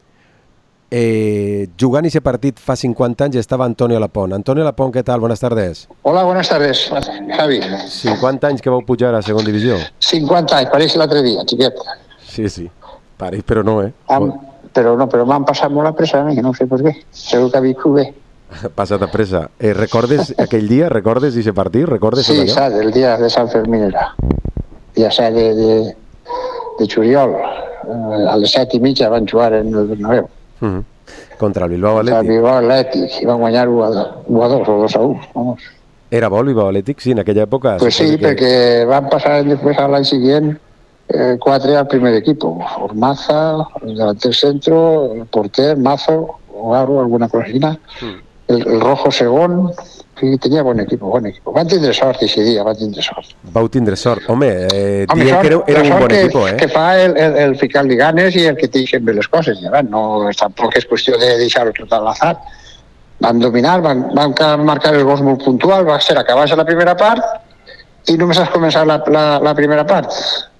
Eh, jugant aquest partit fa cinquanta anys estava Antonio Alapón. Antonio Alapón, ¿qué tal? Buenas tardes. Hola, buenas tardes, Javi. cinquanta anys que vau pujar a segona divisió. cinquanta anys, pareix l'altre dia, xiquet. Sí, sí, pareix, però no, eh? Am, però no, però m'han passat molt a pressa a mi, no sé per què. Segur que ha viscut bé. Passat a pressa. Eh, recordes aquell dia? Recordes aquest partit? Recordes sí, saps, el dia de Sant Fermín era. Ja sé, de, de, de juliol. Eh, a les set i mitja van jugar en el Bernabéu. Uh -huh. Contra el Bilbao Athletic. Contra el Bilbao Athletic. I van guanyar u a dos o dos a un. Vamos. Era bo el Bilbao Athletic, sí, en aquella època? Pues sí, que... perquè van passar després a l'any següent eh, quatre al primer equipo. Ormaza, el delanter centro, el porter, Mazo, Ogaro, alguna cosa així. Mm. El, el Rojo segon, sí, tenia bon equip, bon equip. Van tindre sort aquest dia, van tindre sort. Vau tindre sort. Home, eh, Home sort, que era, era un bon que, equip, eh? que fa el, el, el ficar-li ganes i el que t'hi bé les coses. Ja, no, tampoc és qüestió de deixar-ho tot a l'azar. Van dominar, van, van marcar els gols molt puntual, va ser acabar la primera part i només has començat la, la, la primera part.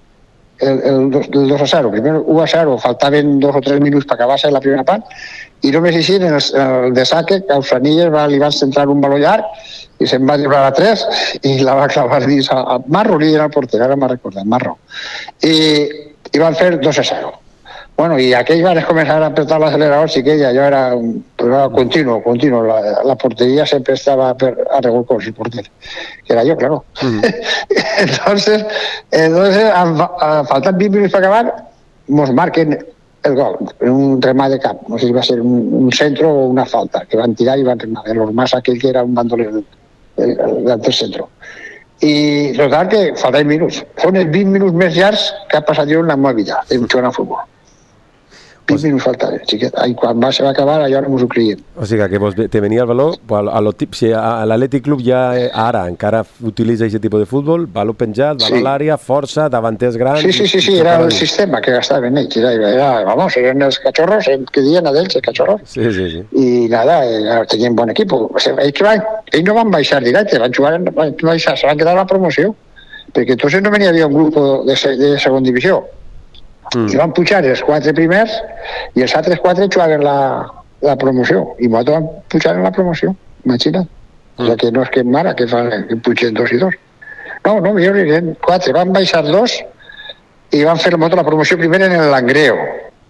El, el, el dos a zero. Primer u a zero, faltaven dos o tres minuts per acabar-se la primera part i només així en el, el de saque Causanilles va, li van centrar un baló llarg i se'n va lliurar a tres i la va clavar dins a, a Marro, li era el porter, ara m'ha recordat, Marro. I, i van fer dos a zero. Bueno, i aquells van començar a apretar l'accelerador, sí que ja allò era un programa continu, continu. La, la porteria sempre estava per, a revolcos el porter, que era jo, claro. Mm. entonces, entonces a, a, faltant vint minuts per acabar, mos marquen el gol, en un remat de camp. No sé si va ser un, un centro o una falta, que van tirar i van remar. L'Ormàs aquell que era un bandoler del el, el, el centro. I total que faltaven minuts. Són els vint minuts més llargs que ha passat jo en la meva vida, de jugar a futbol. vint minuts faltaven, xiquet. I quan va, se va acabar, allò no mos ho creiem. O sigui que vos, te venia el valor, a lo tip, si a, a l'Atlètic Club ja eh, ara encara utilitza aquest tipus de futbol, valor penjat, valor sí. a l'àrea, força, davanters grans... Sí, sí, sí, sí, era el sistema que gastaven ells. Era, era, vamos, eren els cachorros, que diuen a ells, els cachorros. Sí, sí, sí. I nada, eh, tenien bon equip. Ells, van, ells no van baixar directe, van jugar, van baixar, se van quedar a la promoció, perquè entonces no venia havia un grup de, de segona divisió. Mm. I van pujar els quatre primers i els altres quatre jugaven la, la promoció i nosaltres vam pujar en la promoció, imagina't. Mm. O sigui que no és que mare que fan que pugen dos i dos. No, no, millor eren quatre, van baixar dos i van fer la promoció primer en el Langreo.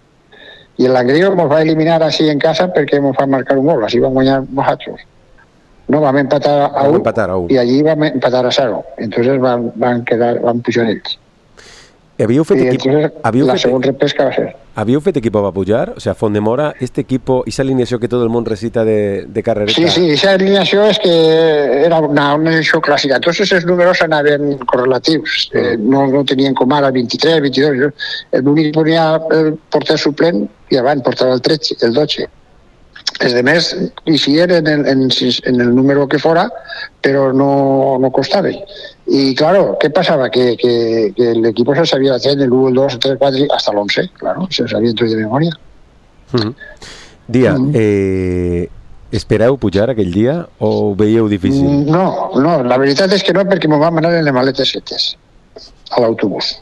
I el Langreo ens va eliminar així en casa perquè ens va marcar un gol, així vam guanyar nosaltres. No, vam empatar a un, empatar a un. I allí vam empatar a zero. Entonces van, van, quedar, van pujar ells. Havíeu fet, equip, havíeu, la fet, repesca va ser. havíeu fet equipo para apoyar? O sea, Fondemora, este equipo, esa alineación que todo el mundo recita de, de carrereta. Sí, sí, esa alineación es que era una, una alineación clásica. Entonces els números anaven correlatius. Eh, no, no tenien com ara vint-i-tres, vint-i-dos. L'únic ponia el porter suplent i abans portava el tretze, el dotze. Els demés hicien en el, en, en el número que fora, però no, no costava. Y claro, ¿qué pasaba? Que, que, que el equipo se sabía hacer el uno, el dos, el tres, el cuatro, hasta el once, claro, se sabía todo de memoria. Uh-huh. Dia, uh-huh. eh, espereu pujar aquell dia o ho veieu difícil? No, no, la veritat és que no, perquè m'ho vam anar en les maletes setes, a l'autobús.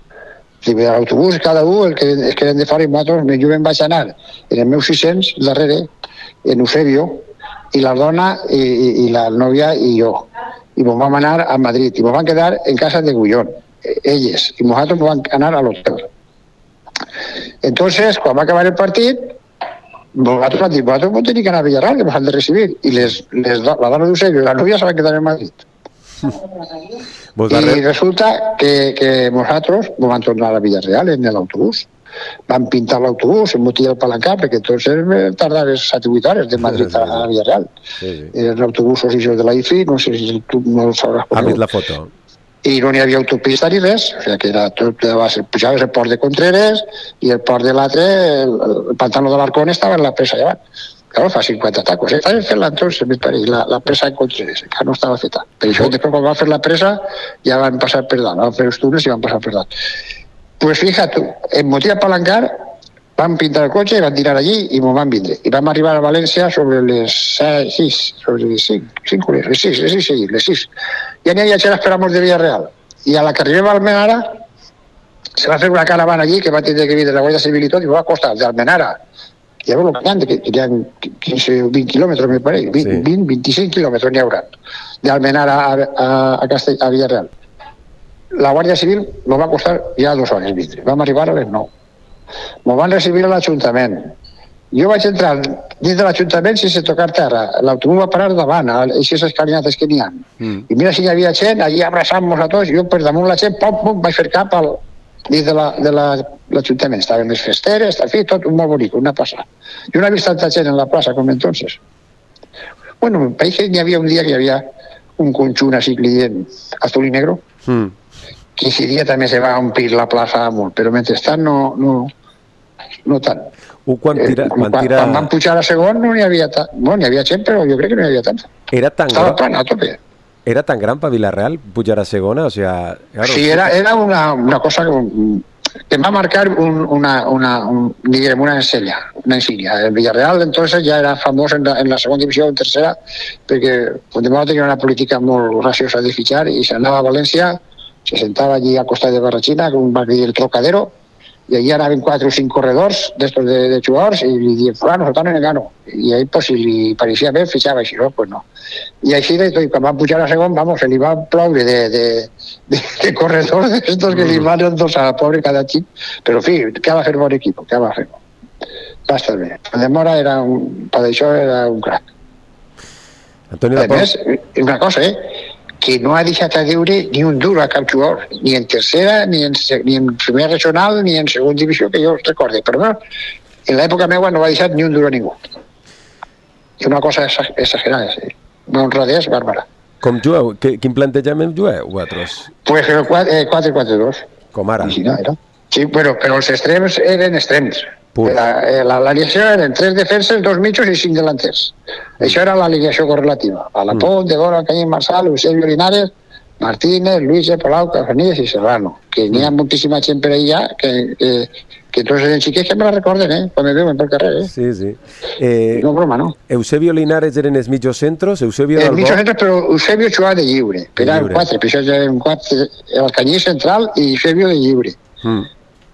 A l'autobús, cada un, el que, el que eren de fora i nosaltres, jo me'n vaig anar en el meu sis-cents, darrere, en Eusebio, i la dona, i, i, i la nòvia i jo. I ens vam anar a Madrid, i ens vam quedar en casa de Gullón, elles, i nosaltres vam anar a l'hotel. Entonces, quan va acabar el partit, nosaltres vam dir, nosaltres vam tenir que anar a Villarreal, que ens han de recibir, i les, les, la dona d'Eusebio i la nòvia se van quedar en Madrid. I resulta que, que nosaltres ens vam tornar a Villarreal en l'autobús. Vam pintar l'autobús, em motia el palancar, perquè entonces tardava set o vuit hores de Madrid a Villarreal. Sí, sí. Eren autobusos de la I F I, no sé si tu no el sabràs. Ha vist la foto. i no n'hi havia autopista ni res, o sigui que era tot, pujaves el port de Contreras i el port de l'altre, el, el pantano de l'Arcón estava en la presa llevant. Claro, fa cinquanta tacos, eh? Estaven fent-la entonces, la, la presa en Contreras, que no estava feta. Per això després quan van fer la presa ja van passar per dalt, van fer els túnels i van passar per dalt. Pues fíjate, en Motiva Palancar van pintar el cotxe i van tirar allí i m'ho van vindre. I vam arribar a València sobre les sis, sobre les cinc, cinc, les sis, les sis, les sis. Ja n'hi havia que esperamos de Villarreal. I a la que arribem a Almenara se va fer una caravana allí que va tenir que vindre la Guàrdia Civil i tot i va costar d'Almenara. Ja veus el que hi ha quinze o vint quilòmetres, me pareix, vint, vint, vint-i-cinc quilòmetres n'hi haurà d'Almenara a, a, a, Castell, a Villarreal. La Guàrdia Civil m'ho va costar ja dues hores vindre. Vam arribar a les nou. M'ho van recibir a l'Ajuntament. Jo vaig entrar dins de l'Ajuntament sense tocar terra. L'autobús va parar davant, a aquestes escalinates que n'hi ha. Mm. I mira si hi havia gent, allí abraçant-nos a tots, jo per damunt la gent, pom, pom, vaig fer cap al, dins de l'Ajuntament. La, estaven les festeres, en fi, tot molt bonic, una passada. Jo no he vist tanta gent en la plaça com entonces. Bueno, em pareix que hi havia un dia que hi havia un conjunt així que li diuen azul i negro, mm. que ese dia també se va omplir la plaça molt, però mentrestant no, no, no tant. Uh, quan, tira, eh, quan, quan, tira... quan van pujar a segon no n'hi havia tant. Bueno, n'hi havia gent, però jo crec que no n'hi havia tant. Era tan Estava gran... plana a tope. Era tan gran per Villarreal pujar a segona, o sea... Claro, sí, era, era una, una cosa que, que va marcar un, una, una, un, diguem, una ensenya, una ensenya. El Villarreal entonces ja era famós en la, en la segona divisió, en tercera, perquè Puigdemont tenia una política molt graciosa de fitxar i s'anava a València, se sentava allí al costat de Barrachina, que un va dir el Trocadero, y allí anaven cuatro o cinco corredors d'estos de, de jugadors i li diuen, fulano, soltano en el gano. I ahí, pues, si li pareixia bé, fitxava, i si no, pues no. I així, de tot, quan van pujar a segon, vamos, se li va ploure de, de, de, de corredors d'estos que li van dos a la pobre cada xic. Però, en fi, què va fer bon equip? Què va fer? Va estar bé. De Mora era un... Per això era un crac. Antonio a més, una cosa, eh? que no ha deixat a deure ni un duro a cap jugador, ni en tercera, ni en, ni en primera regional, ni en segona divisió, que jo recorde. Però no, en l'època meva no va deixar ni un duro a ningú. És una cosa exagerada, sí. Una honradesa bàrbara. Com jugueu? Quin plantejament jugueu, vosaltres? Pues el quatre quatre dos. Com ara? Sí, no, era. Sí, bueno, però els extrems eren extrems. L'alineació la, eren tres defenses, dos mitjos i cinc delanters. Mm. Això era l'alineació correlativa. Alapont, mm. De Gora, Cañín, Marsal, Eusebio Linares, Martínez, Luis, Palau, Cafanillas i Serrano. Que n'hi ha mm. moltíssima gent per allà que, que, que tots els xiquets que me la recorden, eh? Quan me veuen pel carrer, eh? Sí, sí. Eh, no broma, no? Eusebio Linares eren els mitjos centros, Eusebio Els mitjos centros, però Eusebio jugava de lliure. Que eren quatre, per això eren quatre, el Cañí central i Eusebio de lliure. Mm.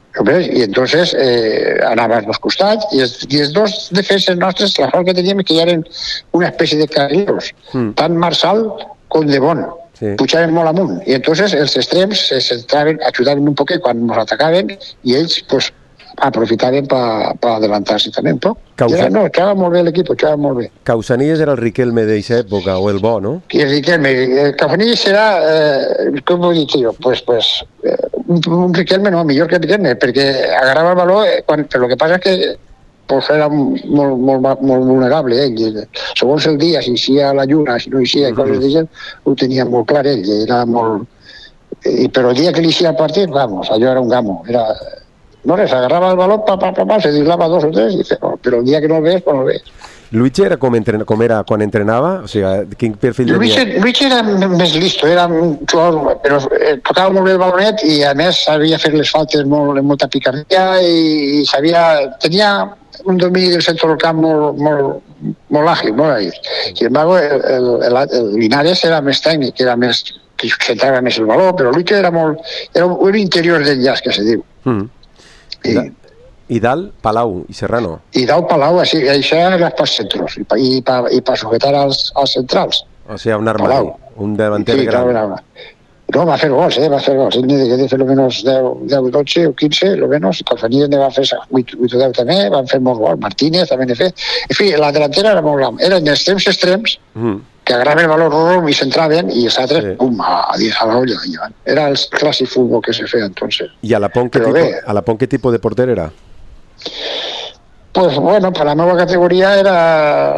I entonces eh, anaven als costats i els, i els dos defenses nostres, la sort que teníem que ja eren una espècie de carrilos, mm. tant Marsal com de Bon, sí. Pujaven molt amunt i entonces els extrems se centraven, ajudaven un poquet quan ens atacaven i ells pues, aprofitaven per pa adelantar-se també un poc. Causa... Era, no, estava molt bé l'equip, estava molt bé. Causanilles era el Riquelme d'eixa època, o el Bo, no? I el Riquelme, el Causanilles era, eh, com ho dic jo, pues, pues, eh, un, un Riquelme no, millor que el Riquelme, perquè agarrava el valor, eh, quan, però el que passa és que pues, era molt, molt, molt vulnerable ell. Segons el dia, si eixia la lluna, si no eixia, mm-hmm. coses d'això, ho tenia molt clar ell, era molt... I, però el dia que li eixia el partit, vamos, allò era un gamo, era... No res, agarrava el balón, pa, pa, pa, pa, se dislava dos o tres, i dice, oh, però el dia que no el ves, pues no el ves. Luigi era com, entren, com era quan entrenava? O sigui, quin perfil Luigi, tenia? Luigi era més listo, era un jugador, però eh, tocava molt bé el balonet i a més sabia fer les faltes molt, amb molta picardia i, i sabia, tenia un domini del centre del camp molt, molt, molt àgil, molt àgil. Sin embargo, el, el, el, el Linares era més tècnic, era més, que centrava més el baló, però Luigi era molt, era un interior d'enllaç, que se diu. Mm. I, I dalt, Palau i Serrano. I dalt, Palau, així, això eren els pas centros, i, i, pa, i per sujetar als, als centrals. O sigui, un armari, Palau. Un davanter sí, gran. Claro, no, va fer gols, eh, va fer gols. Ell devia de fer almenys deu, dotze o quinze, almenys. Calfanilles ne va fer vuit o deu també, van fer molts gols. Martínez també ne fer. En fi, la delantera era molt gran. Eren extrems extrems, mm. que agarraven el valor rum i s'entraven, i els altres, sí. pum, a, a la olla. Era el clàssic futbol que se feia entonces. I a la Pont, què tipo, a la Pont, què tipus de porter era? Pues bueno, per la meva categoria era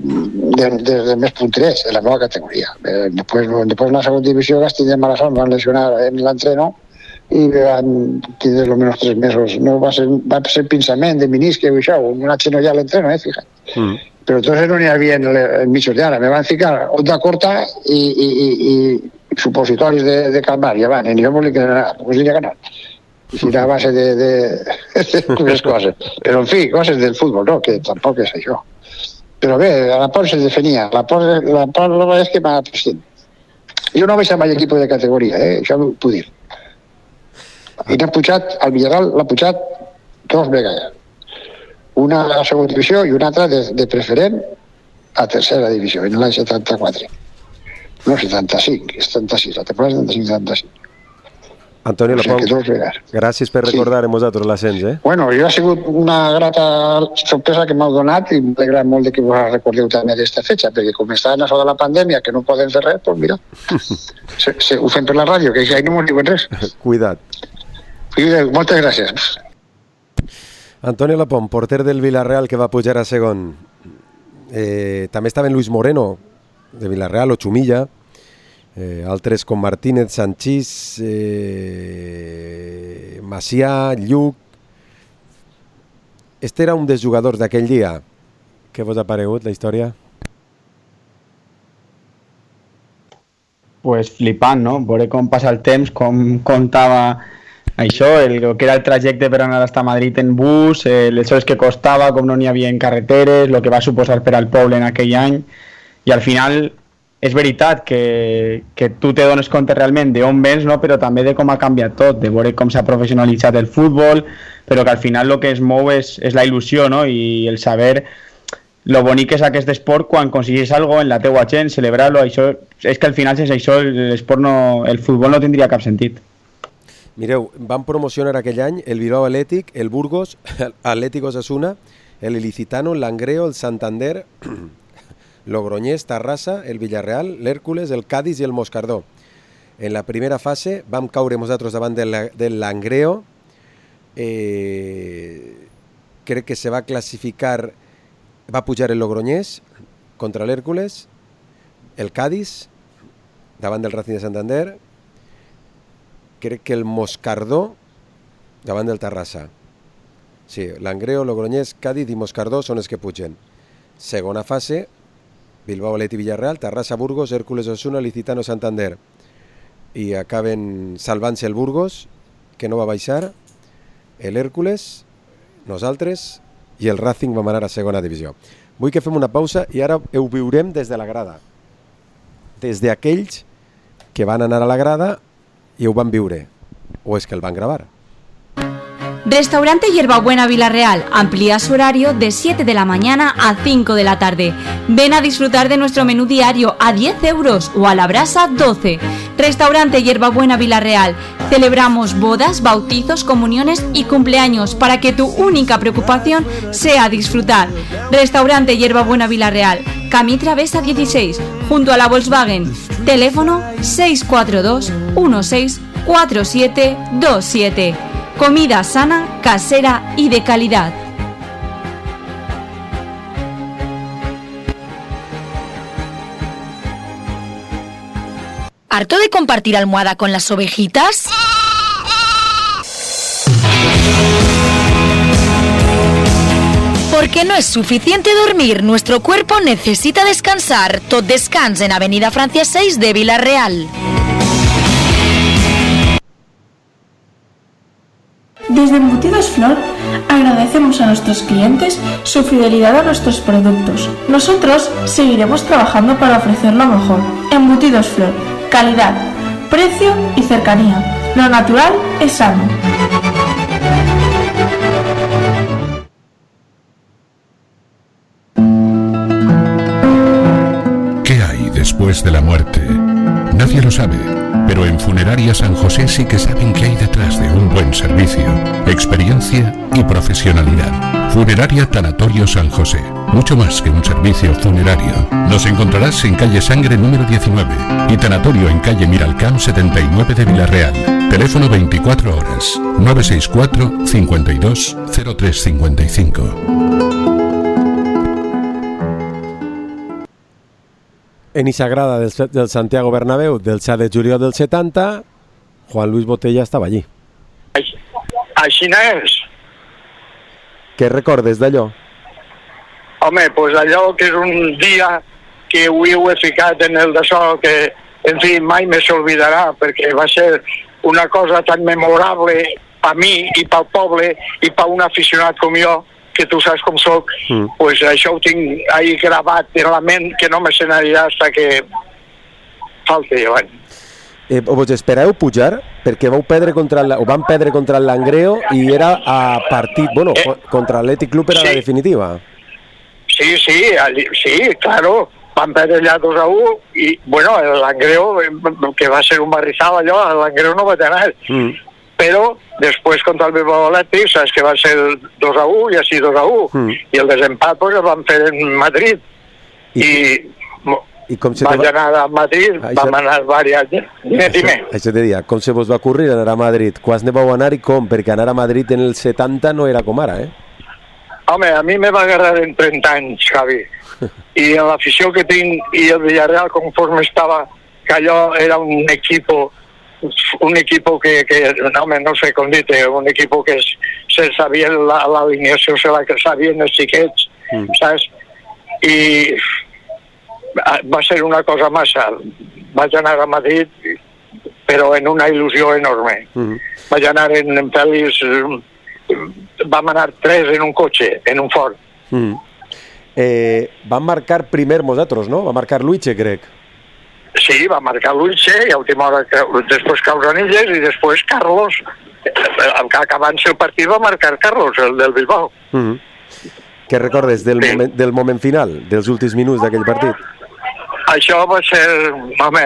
des de, de més punt tres, de la nova categoria. Eh, després, després en la segona divisió vaig tenir mala sort, em van lesionar en l'entreno i van tindre almenys tres mesos. No va ser, va ser pinçament de menisque o això, una xenolla a l'entreno, eh, fíjate. Mm. Però entonces no n'hi havia en, en mitjos d'ara. Me van ficar onda corta i, i, i, i supositoris de, de calmar. I van, ni jo no li queda nada, pues diria que no. I era a base de, de, de les coses. Però, en fi, coses del futbol, no? Que tampoc és això. Però bé, a la por se defenia. La por, la por és que m'ha present. Jo no vaig amb l'equip de categoria, eh? Això ho puc dir. I n'ha pujat, al Villarreal l'ha pujat dos vegades. Una a la segona divisió i una altra de, de preferent a tercera divisió, en l'any setanta-quatre. No, setanta-cinc, setanta-sis, la temporada setanta-cinc setanta-cinc. Antonio o sigui Lapau, gràcies per recordar sí. amb vosaltres l'ascens, eh? Bueno, jo ha sigut una grata sorpresa que m'heu donat i m'alegra molt de que vos recordeu també d'aquesta fetxa, perquè com està en això de la pandèmia, que no podem fer res, doncs mira, se, se, ho fem per la ràdio, que ja no m'ho diuen res. Cuida't. Cuida't, moltes gràcies. Antonio Lapón, porter del Villarreal que va pujar a segon. Eh, també estava en Luis Moreno, de Villarreal, o Chumilla, eh, altres com Martínez, Sanchís, eh, Macià, Lluc. Este era un dels jugadors d'aquell dia. Què vos ha paregut la història? Pues flipant, no? Veure com passa el temps, com comptava això, el que era el trajecte per anar a Madrid en bus, eh, les hores que costava, com no n'hi havia en carreteres, el que va suposar per al poble en aquell any, i al final és veritat que, que tu te dones compte realment d'on vens, no? Però també de com ha canviat tot, de veure com s'ha professionalitzat el futbol, però que al final el que es mou és, és la il·lusió, no? I el saber lo bonic és aquest esport quan aconseguís algo en la teua gent, celebrar-lo, això, és que al final sense això l'esport no, el futbol no tindria cap sentit. Mireu, van promocionar aquell any el Bilbao Athletic, el Burgos, Atlético Osasuna, el Ilicitano, el Langreo, el Santander, Logroñés, Tarrasa, el Villarreal, l'Hèrcules, el Cádiz i el Moscardó. En la primera fase vam caure nosaltres davant del, del Langreo. Eh, crec que se va classificar, va pujar el Logroñés contra l'Hèrcules, el Cádiz davant del Racing de Santander, crec que el Moscardó davant del Tarrasa. Sí, Langreo, Logroñés, Cádiz i Moscardó són els que pugen. Segona fase, Bilbao Athletic Villarreal, Tarrasa Burgos, Hèrcules Osasuna, Licitano Santander. I acaben salvant-se el Burgos, que no va baixar, el Hèrcules, nosaltres, i el Racing vam anar a segona divisió. Vull que fem una pausa i ara ho viurem des de la grada. Des d'aquells que van anar a la grada i ho van viure, o és que el van grabar. Restaurante Hierbabuena Villarreal amplía su horario de siete de la mañana a cinco de la tarde. Ven a disfrutar de nuestro menú diario a diez euros o a la brasa doce. Restaurante Hierbabuena Villarreal. Celebramos bodas, bautizos, comuniones y cumpleaños para que tu única preocupación sea disfrutar. Restaurante Hierbabuena Villarreal. Camí Travesa dieciséis, junto a la Volkswagen. Teléfono seis cuatro dos uno seis cuatro siete dos siete. Comida sana, casera y de calidad. ¿Harto de compartir almohada con las ovejitas? Porque no es suficiente dormir, nuestro cuerpo necesita descansar. Tot Descans en Avenida Francia seis de Villarreal. Desde Embutidos Flor agradecemos a nuestros clientes su fidelidad a nuestros productos. Nosotros seguiremos trabajando para ofrecer lo mejor. Embutidos Flor, calidad, precio y cercanía. Lo natural es sano. ¿Qué hay después de la muerte? Nadie lo sabe, pero en Funeraria San José sí que saben qué hay detrás de un buen servicio, experiencia y profesionalidad. Funeraria Tanatorio San José, mucho más que un servicio funerario. Nos encontrarás en calle Sangre número diecinueve y Tanatorio en calle Miralcamp setenta y nueve de Villarreal. Teléfono veinticuatro horas, nueve seis cuatro, cincuenta y dos, cero tres cincuenta y cinco. En esa grada del, del Santiago Bernabéu del set de juliol del setanta, Juan Luis Botella estava allí. Així n'és. Què recordes d'allò? Home, doncs pues allò que és un dia que avui ho he ficat en el d'això, que, en fi, mai me s'olvidarà, perquè va ser una cosa tan memorable per mi i pel poble i per un aficionat com jo, que tu saps com soc, mm. pues això ho tinc ahí gravat en la ment, que no me se n'anirà fins que falti, Joan. Eh, vos espereu pujar? Perquè vau perdre contra la, o van perdre contra el Langreo i era a partit, bueno, eh, contra l'Atlètic Club era sí. La definitiva. Sí, sí, allí, sí, claro, van perdre allà dos a u i, bueno, el Langreo, que va ser un barrizal allò, el Langreo no va tenir. Mm. Però després contra el Bilbao Atlètic, saps que va ser dos a u i així dos a u. Mm. I el desempat pues, el van fer en Madrid. I, I, i com se vaig va... anar a Madrid, això... vam anar diverses... Dime, dime. Això, això te dia, com se vos va ocurrir anar a Madrid? Quan ne vau anar i com? Perquè anar a Madrid en el setanta no era com ara, eh? Home, a mi me va agarrar en trenta anys, Javi. I en l'afició que tinc i el Villarreal conforme estava, que allò era un equipo... un equipo que, que no, no sé com dir, un equipo que se sabia l'alineació, se la que sabien els xiquets, mm. saps? I va ser una cosa massa. Vaig anar a Madrid, però en una il·lusió enorme. Mm. Vaig anar en, en Fèlix, vam anar tres en un cotxe, en un Ford. Mm. Eh, van marcar primer vosaltres, no? Va marcar Luiche, crec. Sí, va marcar Luiche i a última hora després Causanilles i després Carlos, acabant-se el partit va marcar Carlos, el del Bilbao. Mm-hmm. Què recordes del, sí. moment, del moment final, dels últims minuts d'aquell partit? Això va ser, home...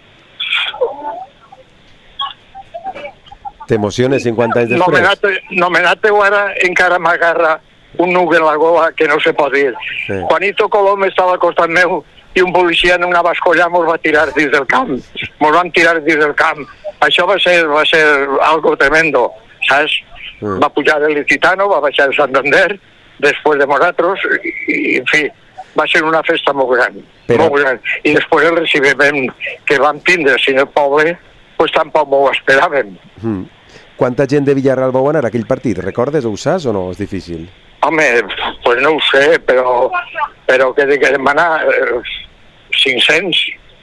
T'emociones cinquanta anys després? Nomenat teu ara encara m'agarra un nuc en la gola que no se pot dir. Sí. Juanito Colom estava al costat meu i un policia en una bascolla mos va tirar dins del camp. Mos van tirar dins del camp. Això va ser, va ser algo tremendo, saps? Mm. Va pujar el Licitano, va baixar el Santander, després de nosaltres, i, en fi, va ser una festa molt gran, Però... molt gran. I després el recibiment que vam tindre sin el poble, pues tampoc m'ho esperàvem. Mm. Quanta gent de Villarreal vau anar a aquell partit? Recordes o ho saps o no? És difícil. Home, pues no ho sé, però, però que vam anar eh, cinc-cents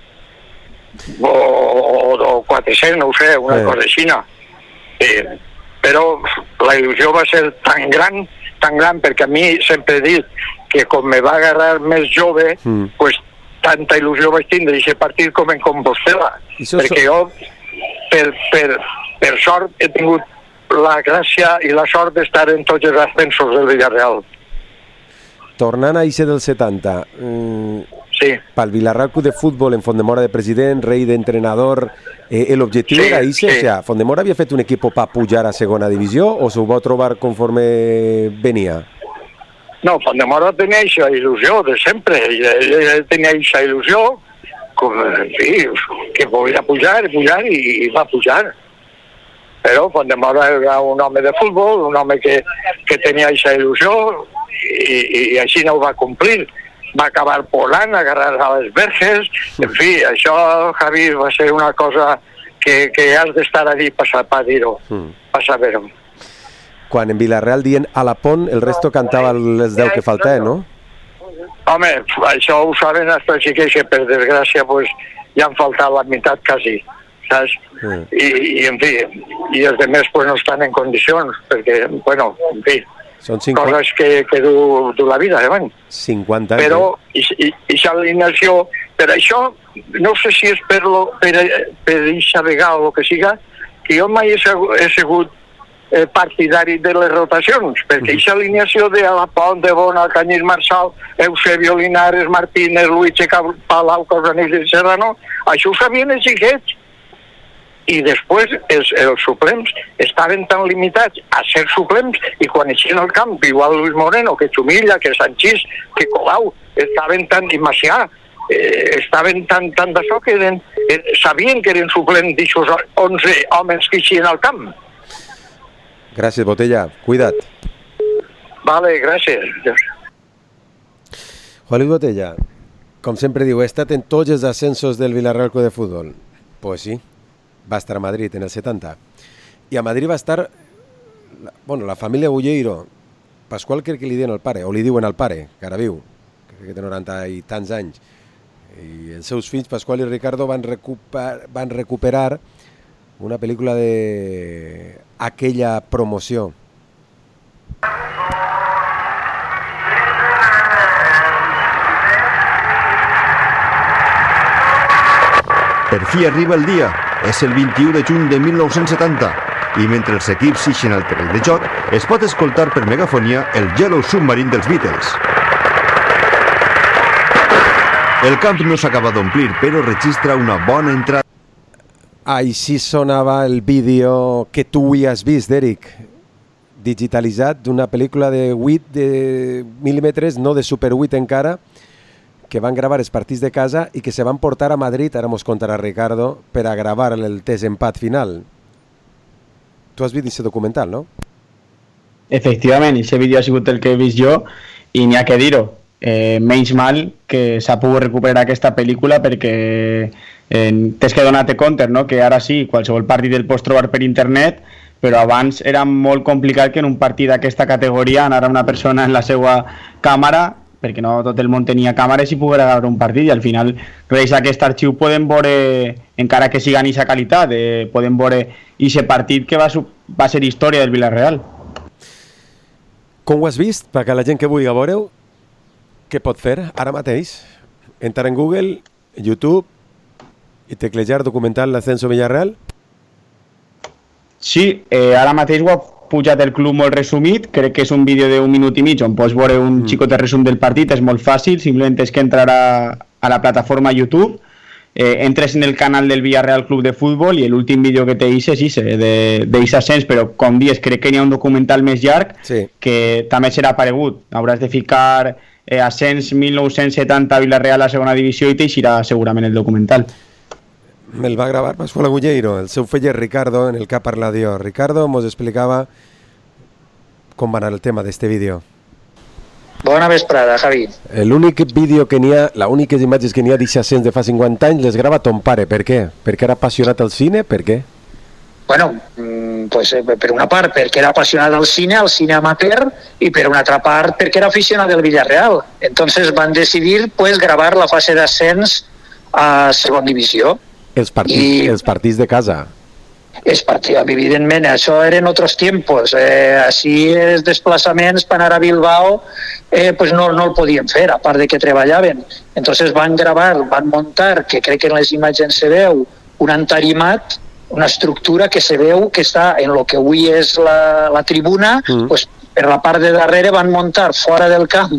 o, o, o quatre-cents, no ho sé, una eh. cosa així. Eh, però la il·lusió va ser tan gran, tan gran, perquè a mi sempre he dit que com me va agarrar més jove, mm. pues tanta il·lusió vaig tindre i aquest partit com en Compostela. So, perquè jo, per, per, per sort, he tingut la gràcia i la sort d'estar en tots els ascensos del Villarreal. Tornant a Ixe del setanta, mm, sí. Pel Villarreal Club de Futbol en Fondemora de president, rei d'entrenador, eh, l'objectiu sí, era Ixe? Sí. O sea, Fondemora havia fet un equip per pujar a segona divisió o s'ho va trobar conforme venia? No, Fondemora tenia aquesta il·lusió de sempre, ell tenia aquesta il·lusió com, sí, que volia pujar, pujar i, i va pujar. Però Fondemora era un home de futbol, un home que, que tenia aquesta il·lusió i, i, i així no ho va complir. Va acabar polant, agarrar a les verges, en fi, això, Javi, va ser una cosa que, que has d'estar allí per, per dir-ho, mm. per saber-ho. Quan en Villarreal dient a la Pont, el resto cantava les deu que faltaven, no? Home, això ho saben hasta els xiquets que per desgràcia pues, ja han faltat la meitat quasi. Saps? Mm. I, i en fi, i els demés pues, no estan en condicions, perquè, bueno, en fi, són cinquanta... coses que, que du, du la vida, eh, cinquanta anys. Però, i, i, i l'alineació, per això, no sé si és per, lo, per, per eixa vegada o el que siga, que jo mai he, he sigut eh, partidari de les rotacions, perquè eixa mm. alineació de Alapont, de Bona, Canyís Marçal, Eusebio Linares, Martínez, Luiche, Palau, Causanilles i Serrano, això ho sabien els xiquets. I després els, els suplems estaven tan limitats a ser suplems i quan eixien al camp, igual Luis Moreno, que Xumilla, que Sanchís, que Colau, estaven tan, i Macià, eh, estaven tan, tan d'això que eren, eh, sabien que eren suplems d'aixòs onze homes que eixien al camp. Gràcies, Botella. Cuida't. Vale, gràcies. Juan Luis Botella, Com sempre diu, he estat en tots els ascensos del Villarreal Club de Futbol. Pues sí, va estar a Madrid en el setanta. I a Madrid va estar, la, bueno, la família Bulleiro. Pasqual crec que li diuen el pare, o li diuen el pare, que ara viu, que té noranta i tants anys. I els seus fills, Pasqual i Ricardo, van, recuper, van recuperar una pel·lícula de aquella promoció. Per fi arriba el dia. És el vint-i-u de juny de mil nou-cents setanta i mentre els equips ixen al terreny de joc es pot escoltar per megafonia el Yellow Submarine dels Beatles. El camp no s'acaba d'omplir, però registra una bona entrada. Així sonava el vídeo que tu hi has vist, Eric, digitalitzat d'una pel·lícula de vuit de mil·límetres, no de Super vuit encara, que van gravar els partits de casa i que se van portar a Madrid, ara mos contarà Ricardo, per a gravar el desempat final. Tu has vist aquest documental, no? Efectivament, aquest vídeo ha sigut el que he vist jo i n'hi ha que dir-ho. Eh, menys mal que s'ha pogut recuperar aquesta pel·lícula perquè eh, tens que donar-te compte, no? Que ara sí, qualsevol partit el pots trobar per internet, però abans era molt complicat que en un partit d'aquesta categoria anara una persona en la seva càmera, perquè no tot el món tenia càmeres i poguera gravar un partit, i al final gràcies a aquest arxiu podem veure, encara que siga en aquesta qualitat, eh, podem veure aquest partit que va, va ser història del Villarreal. Com ho has vist? Perquè la gent que vulgui veure-ho, què pot fer ara mateix? Entrar en Google, YouTube i teclejar documental L'Ascenso Villarreal? Sí, eh, ara mateix ho ha pujat el club molt resumit, crec que és un vídeo d'un minut i mig on pots veure un mm. xicot de resum del partit, és molt fàcil, simplement és que entrar a, a la plataforma YouTube, eh, entres en el canal del Villarreal Club de Futbol i l'últim vídeo que te hice és ese, d'aquest ascens, però com dius, crec que n'hi ha un documental més llarg sí. que també serà aparegut, hauràs de ficar eh, ascens mil nou-cents setanta Villarreal a segona divisió i t'eixirà segurament el documental. Me'l va gravar Pasqual Bulleiro, el seu fill Ricardo, en el que ha parlat jo. Ricardo mos explicava com va anar el tema d'este vídeo. Bona vesprada, Javi. L'únic vídeo que n'hi ha, les úniques imatges que n'hi ha d'ascens de fa cinquanta anys les grava ton pare. Per què? Perquè era apassionat al cine? Per què? Bueno, pues, per una part perquè era apassionat al cine, al cine amateur, i per una altra part perquè era aficionat del Villarreal. Entonces van decidir pues, gravar la fase d'ascens a segona divisió. Els partits, I... els partits de casa. Es partida, evidentment, això eren otros tiempos. Eh, així els desplaçaments per anar a Bilbao eh, pues no, no el podien fer, a part de que treballaven. Entonces van gravar, van muntar, que crec que en les imatges se veu, un entarimat, una estructura que se veu que està en lo que avui és la, la tribuna, mm. pues, per la part de darrere van muntar fora del camp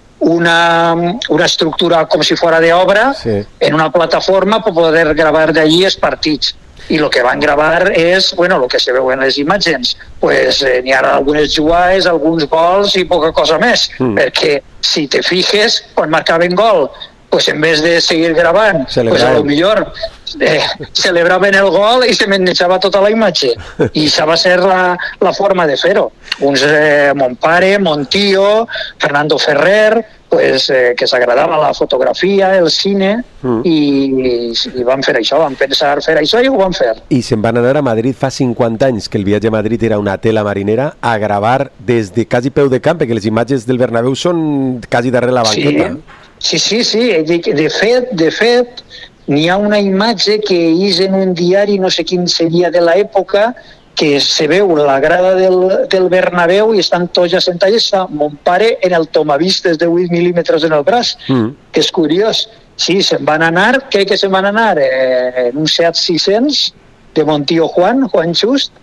Una, una estructura com si fora d'obra sí. en una plataforma per poder gravar d'allí els partits. I el que van gravar és, bueno, el que se veu en les imatges, pues eh, n'hi ha algunes jugades, alguns gols i poca cosa més, mm. perquè si te fijes, quan marcaven gol, pues en vez de seguir gravant, pues a lo millor eh, celebraven el gol i se mendejava tota la imatge. I això va ser la, la forma de fer-ho. Uns, eh, mon pare, mon tio, Fernando Ferrer, pues, eh, que s'agradava la fotografia, el cine, mm. i, i, i van fer això, van pensar fer això i ho van fer. I se'n van anar a Madrid fa cinquanta anys, que el viatge a Madrid era una tela marinera, a gravar des de quasi peu de camp, perquè les imatges del Bernabéu són quasi darrere la banqueta. Sí, sí, sí, sí. De fet, de fet, n'hi ha una imatge que és en un diari, no sé quin seria de l'època, que se veu la grada del, del Bernabéu i estan tots assentats, està mon pare en el tomavistes de vuit mil·límetres en el braç, mm. que és curiós. Sí, se'n van anar, crec que se'n van anar eh, en un Seat sis cents de mon tio Juan, Juan Just,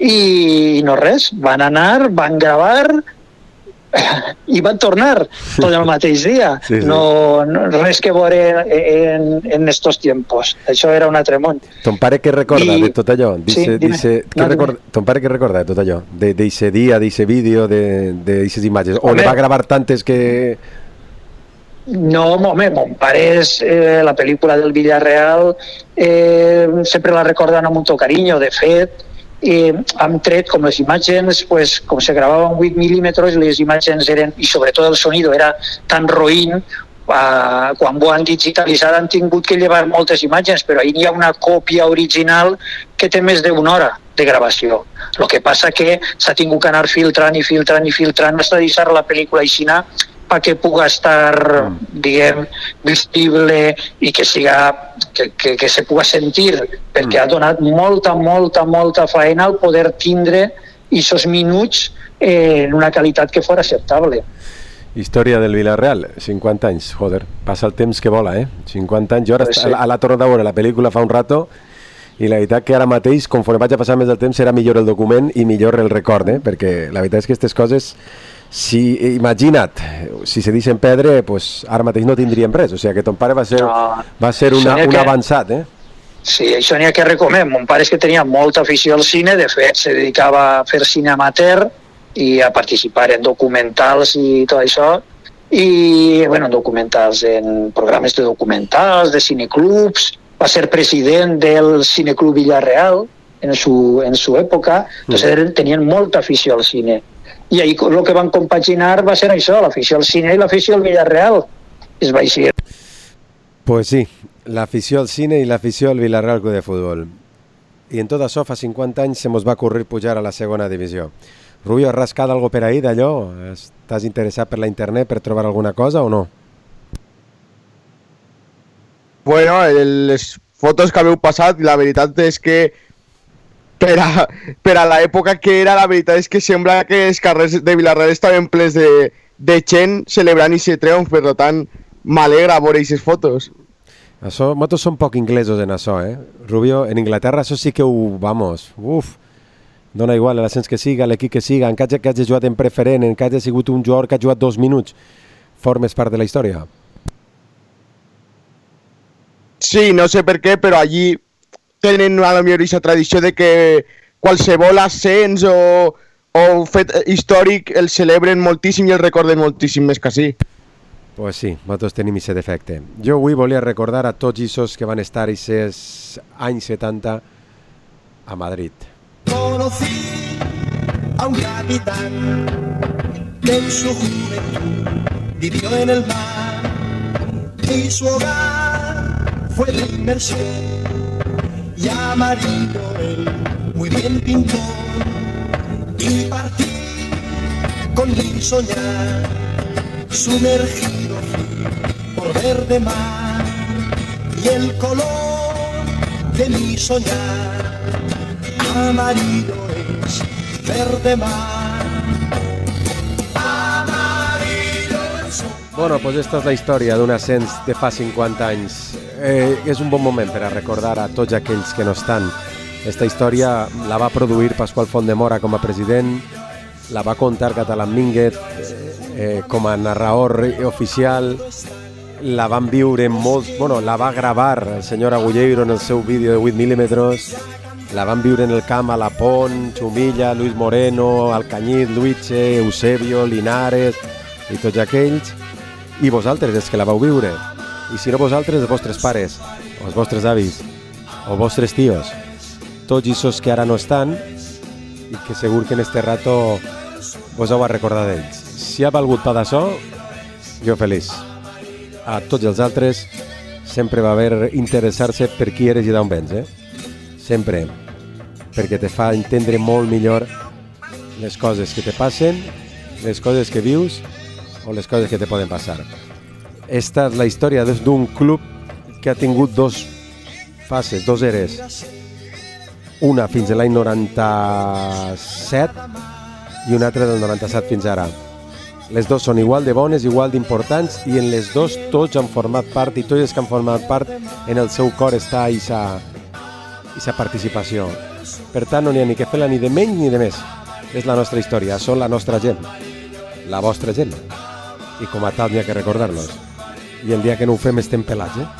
i no res, van anar, van gravar i van tornar tot el mateix dia. Sí, sí. No, no, res que veure en, en estos tiempos. Això era un altre món. Ton pare què recorda I... de tot allò? Dice, sí, dice, no, recorda, ton pare què recorda de tot allò? D'eixe dia, d'eixe vídeo, d'eixes imatges? O home, le va gravar tantes que... No, home, mon pare és eh, la pel·lícula del Villarreal, eh, sempre la recorden amb un carinyo. De fet, i hem tret com les imatges, pues, com se gravaven vuit mil·límetres, les imatges eren, i sobretot el sonido era tan roïn, Uh, quan ho han digitalitzat han tingut que llevar moltes imatges, però ahir hi ha una còpia original que té més d'una hora de gravació. El que passa que s'ha tingut que anar filtrant i filtrant i filtrant fins a deixar la pel·lícula aixina perquè pugui estar, diguem, visible i que siga, que, que, que se pugui sentir, perquè ha donat molta, molta, molta feina al poder tindre aquests minuts eh, en una qualitat que fos acceptable. Història del Villarreal, cinquanta anys, joder, passa el temps que vola, eh? cinquanta anys, jo ara pues sí. a la torno de veure la pel·lícula fa un rato i la veritat que ara mateix, conforme vaig a passar més del temps, serà millor el document i millor el record, eh? Perquè la veritat és que aquestes coses, si, imagina't, si se deixen perdre, pues, ara mateix no tindríem res, o sigui que ton pare va ser, no, va ser una, un que... avançat, eh? Sí, això n'hi ha que recomano. Mon pare és que tenia molta afició al cine, de fet, se dedicava a fer cine amateur i a participar en documentals i tot això, i bueno, documentals en programes de documentals, de cineclubs, va ser president del Cineclub Villarreal en su, en su època, entonces tenien molta afició al cine. I ahí el que van compaginar va ser això, l'afició al cine i l'afició al Villarreal. Es va així. Pues sí, l'afició al cine i l'afició al Villarreal Club de Futbol. I en tot això, fa cinquanta anys se mos va ocurrir pujar a la segona divisió. Rubio, has rascat algo per ahí d'allò? Estàs interessat per la internet per trobar alguna cosa o no? Bueno, les fotos que m'heu passat, la veritat és que per a, per a l'època que era, la veritat és que sembla que els carrers de Villarreal estaven plens de, de gent celebrant aquest triomf, per tant m'alegra veure aquestes fotos. Això, nosaltres som poc inglesos en això, eh? Rubio, en Inglaterra això sí que ho, vamos, uf, dona igual l'ascens que siga, l'equip que siga, encara que hagi jugat en preferent, encara que hagi sigut un jugador que ha jugat dos minuts, formes part de la història. Sí, no sé per què, però allí tenen a la millor aquesta tradició de que qualsevol ascens o, o fet històric el celebren moltíssim i el recorden moltíssim més que sí. Pues sí, nosaltres tenim aquest defecte. Jo avui volia recordar a tots aquests que van estar aquests anys setanta a Madrid. Conocí a un capitán que en su juventud vivió en el mar y su hogar fue de inmersión y amarillo él muy bien pintó y partí con mi soñar sumergido por verde mar y el color de mi soñar amarillo es verde mar. Amarillo es... Bueno, pues esta és la història d'un ascens de fa cinquanta anys. Eh, és un bon moment per a recordar a tots aquells que no estan. Esta història la va produir Pasqual Fontdemora com a president, la va contar Catalán Mínguez eh, com a narrador oficial, la van viure molts... Bueno, la va gravar el senyor Agulleiro en el seu vídeo de vuit mil·límetres, la van viure en el camp a La Pont, Chumilla, Luis Moreno, Alcañiz, Luiche, Eusebio, Linares i tots aquells, i vosaltres els que la vau viure, i si no vosaltres els vostres pares o els vostres avis o vostres tios, tots aquests que ara no estan i que segur que en este rato vos heu a recordar d'ells. Si ha valgut per d'això, jo feliç. A tots els altres sempre va haver interessar-se per qui eres i d'on vens, eh? Sempre, perquè te fa entendre molt millor les coses que te passen, les coses que vius o les coses que te poden passar. Esta és la història d'un club que ha tingut dos fases, dos eres. Una fins a l'any noranta-set i una altra del noranta-set fins ara. Les dos són igual de bones, igual d'importants, i en les dos tots han format part, i tots els que han format part, en el seu cor està aquesta participació. Per tant, no n'hi ha ni que fer-la ni de menys ni de més. És la nostra història, són la nostra gent, la vostra gent. I com a tal n'hi ha que recordar-los. I el dia que no ho fem estem pelats, eh?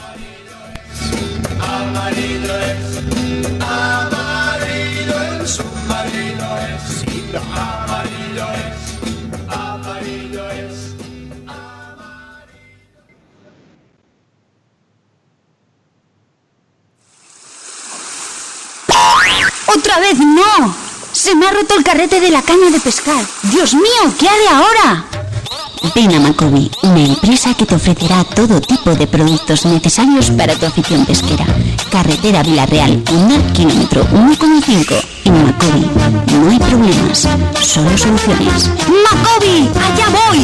Amarillo es, amarillo es, amarillo es, amarillo es, amarillo es. ¡Otra vez no! Se me ha roto el carrete de la caña de pescar. ¡Dios mío! ¿Qué haré ahora? Ven a Macobi, una empresa que te ofrecerá todo tipo de productos necesarios para tu afición pesquera. Carretera Villarreal, Onda, kilómetro uno coma cinco. En Macobi no hay problemas, solo soluciones. ¡Macobi! ¡Allá voy!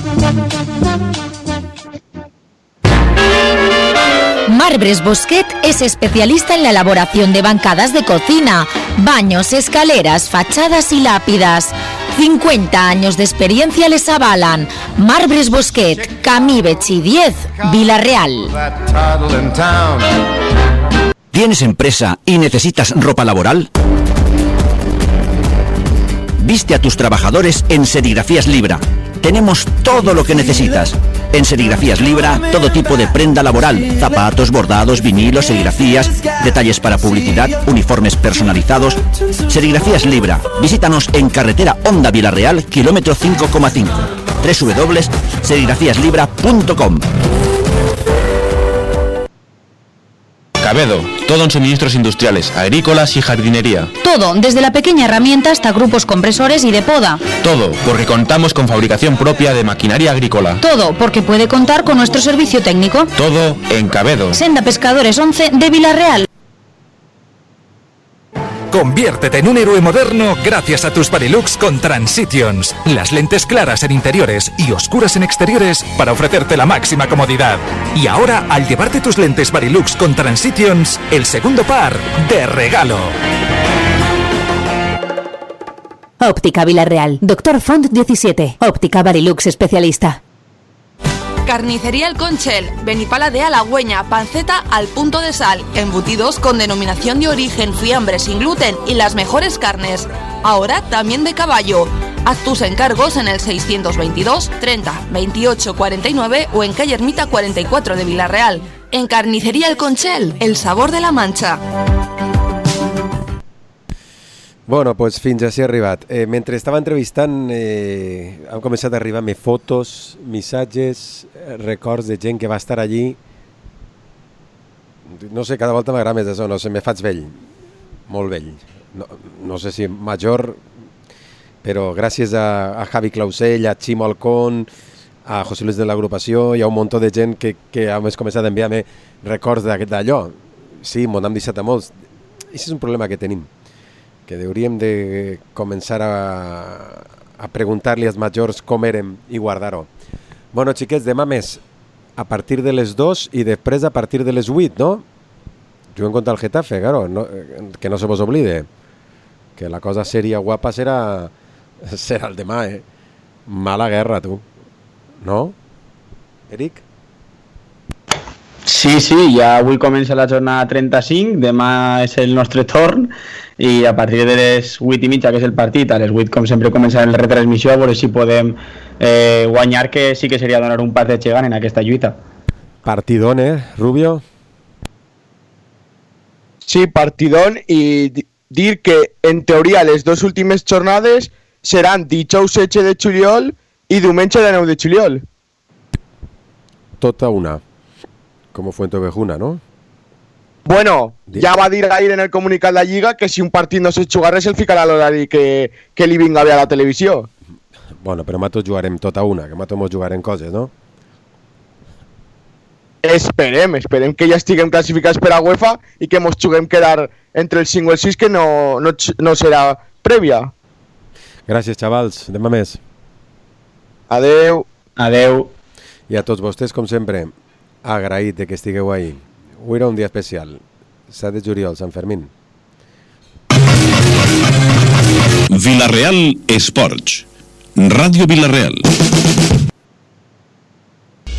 Marbres Bosquet es especialista en la elaboración de bancadas de cocina, baños, escaleras, fachadas y lápidas. cincuenta años de experiencia les avalan. Marbres Bosquet, Camí Betxí diez, Vila-real. ¿Tienes empresa y necesitas ropa laboral? Viste a tus trabajadores en Serigrafías Libra. Tenemos todo lo que necesitas. En Serigrafías Libra, todo tipo de prenda laboral, zapatos, bordados, vinilos, serigrafías, detalles para publicidad, uniformes personalizados. Serigrafías Libra. Visítanos en carretera Onda Vila-real, kilómetro cinco coma cinco. doble u doble u doble u punto serigrafías libra punto com. Cabedo, todo en suministros industriales, agrícolas y jardinería. Todo, desde la pequeña herramienta hasta grupos compresores y de poda. Todo, porque contamos con fabricación propia de maquinaria agrícola. Todo, porque puede contar con nuestro servicio técnico. Todo en Cabedo. Senda Pescadores once de Vila-real. Conviértete en un héroe moderno gracias a tus Varilux con Transitions. Las lentes claras en interiores y oscuras en exteriores para ofrecerte la máxima comodidad. Y ahora, al llevarte tus lentes Varilux con Transitions, el segundo par de regalo. Óptica Vila-real. Doctor Font diecisiete. Óptica Varilux especialista. Carnicería El Conchel, Benipala de Halagüeña, panceta al punto de sal, embutidos con denominación de origen, fiambre sin gluten y las mejores carnes. Ahora también de caballo. Haz tus encargos en el seiscientos veintidós, treinta, veintiocho, cuarenta y nueve o en calle Ermita cuarenta y cuatro de Vila-real. En Carnicería El Conchel, el sabor de la Mancha. Bueno, doncs fins així ha arribat. Eh, mentre estava entrevistant eh, han començat a arribar-me fotos, missatges, records de gent que va estar allí. No sé, cada volta m'agrada més això, no sé, me faig vell, molt vell. No, no sé si major, però gràcies a, a Javi Clausell, a Ximo Alcón, a José Luis de l'agrupació, hi ha un munt de gent que, que ha començat a enviar-me records d'allò. Sí, m'ho han deixat a molts. I això és un problema que tenim, que hauríem de començar a, a preguntar-li als majors com érem i guardar-ho. Bueno, xiquets, demà més a partir de les dos i després a partir de les vuit, no? Juguem contra el Getafe, claro, no, que no se vos oblide, que la cosa seria guapa serà, serà el demà, eh? Mala guerra, tu. No? Eric? Sí, sí, ja avui comença la jornada trenta-cinc, demà és el nostre torn i a partir de les vuit i mitja, que és el partit, a les vuit com sempre comença la retransmissió, a veure si podem eh, guanyar, que sí que seria donar un pas de gegant en aquesta lluita. Partidón, eh, Rubio? Sí, partidón, i dir que en teoria les dues últimes jornades seran dijous setze de juliol i diumenge de nou de juliol. Tota una. Como Fuenteovejuna, ¿no? Bueno, ja va dir ahir en el comunicat de la Lliga que si un partit no se jugarà se'l ficarà a l'horari que, que li vinga bé a la televisió. Bueno, però matos jugarem tota una, que matos mos jugarem coses, no? Esperem, esperem que ja estiguem classificats per a UEFA i que mos juguem quedar entre el cinc o el sis, que no, no, no serà prèvia. Gràcies, xavals. Demà més. Adeu. Adeu. I a tots vostès, com sempre, agraït de que estigueu ahí. Avui era un dia especial. set de juliol, Sant Fermín. Vila-real Esports. Ràdio Vila-real.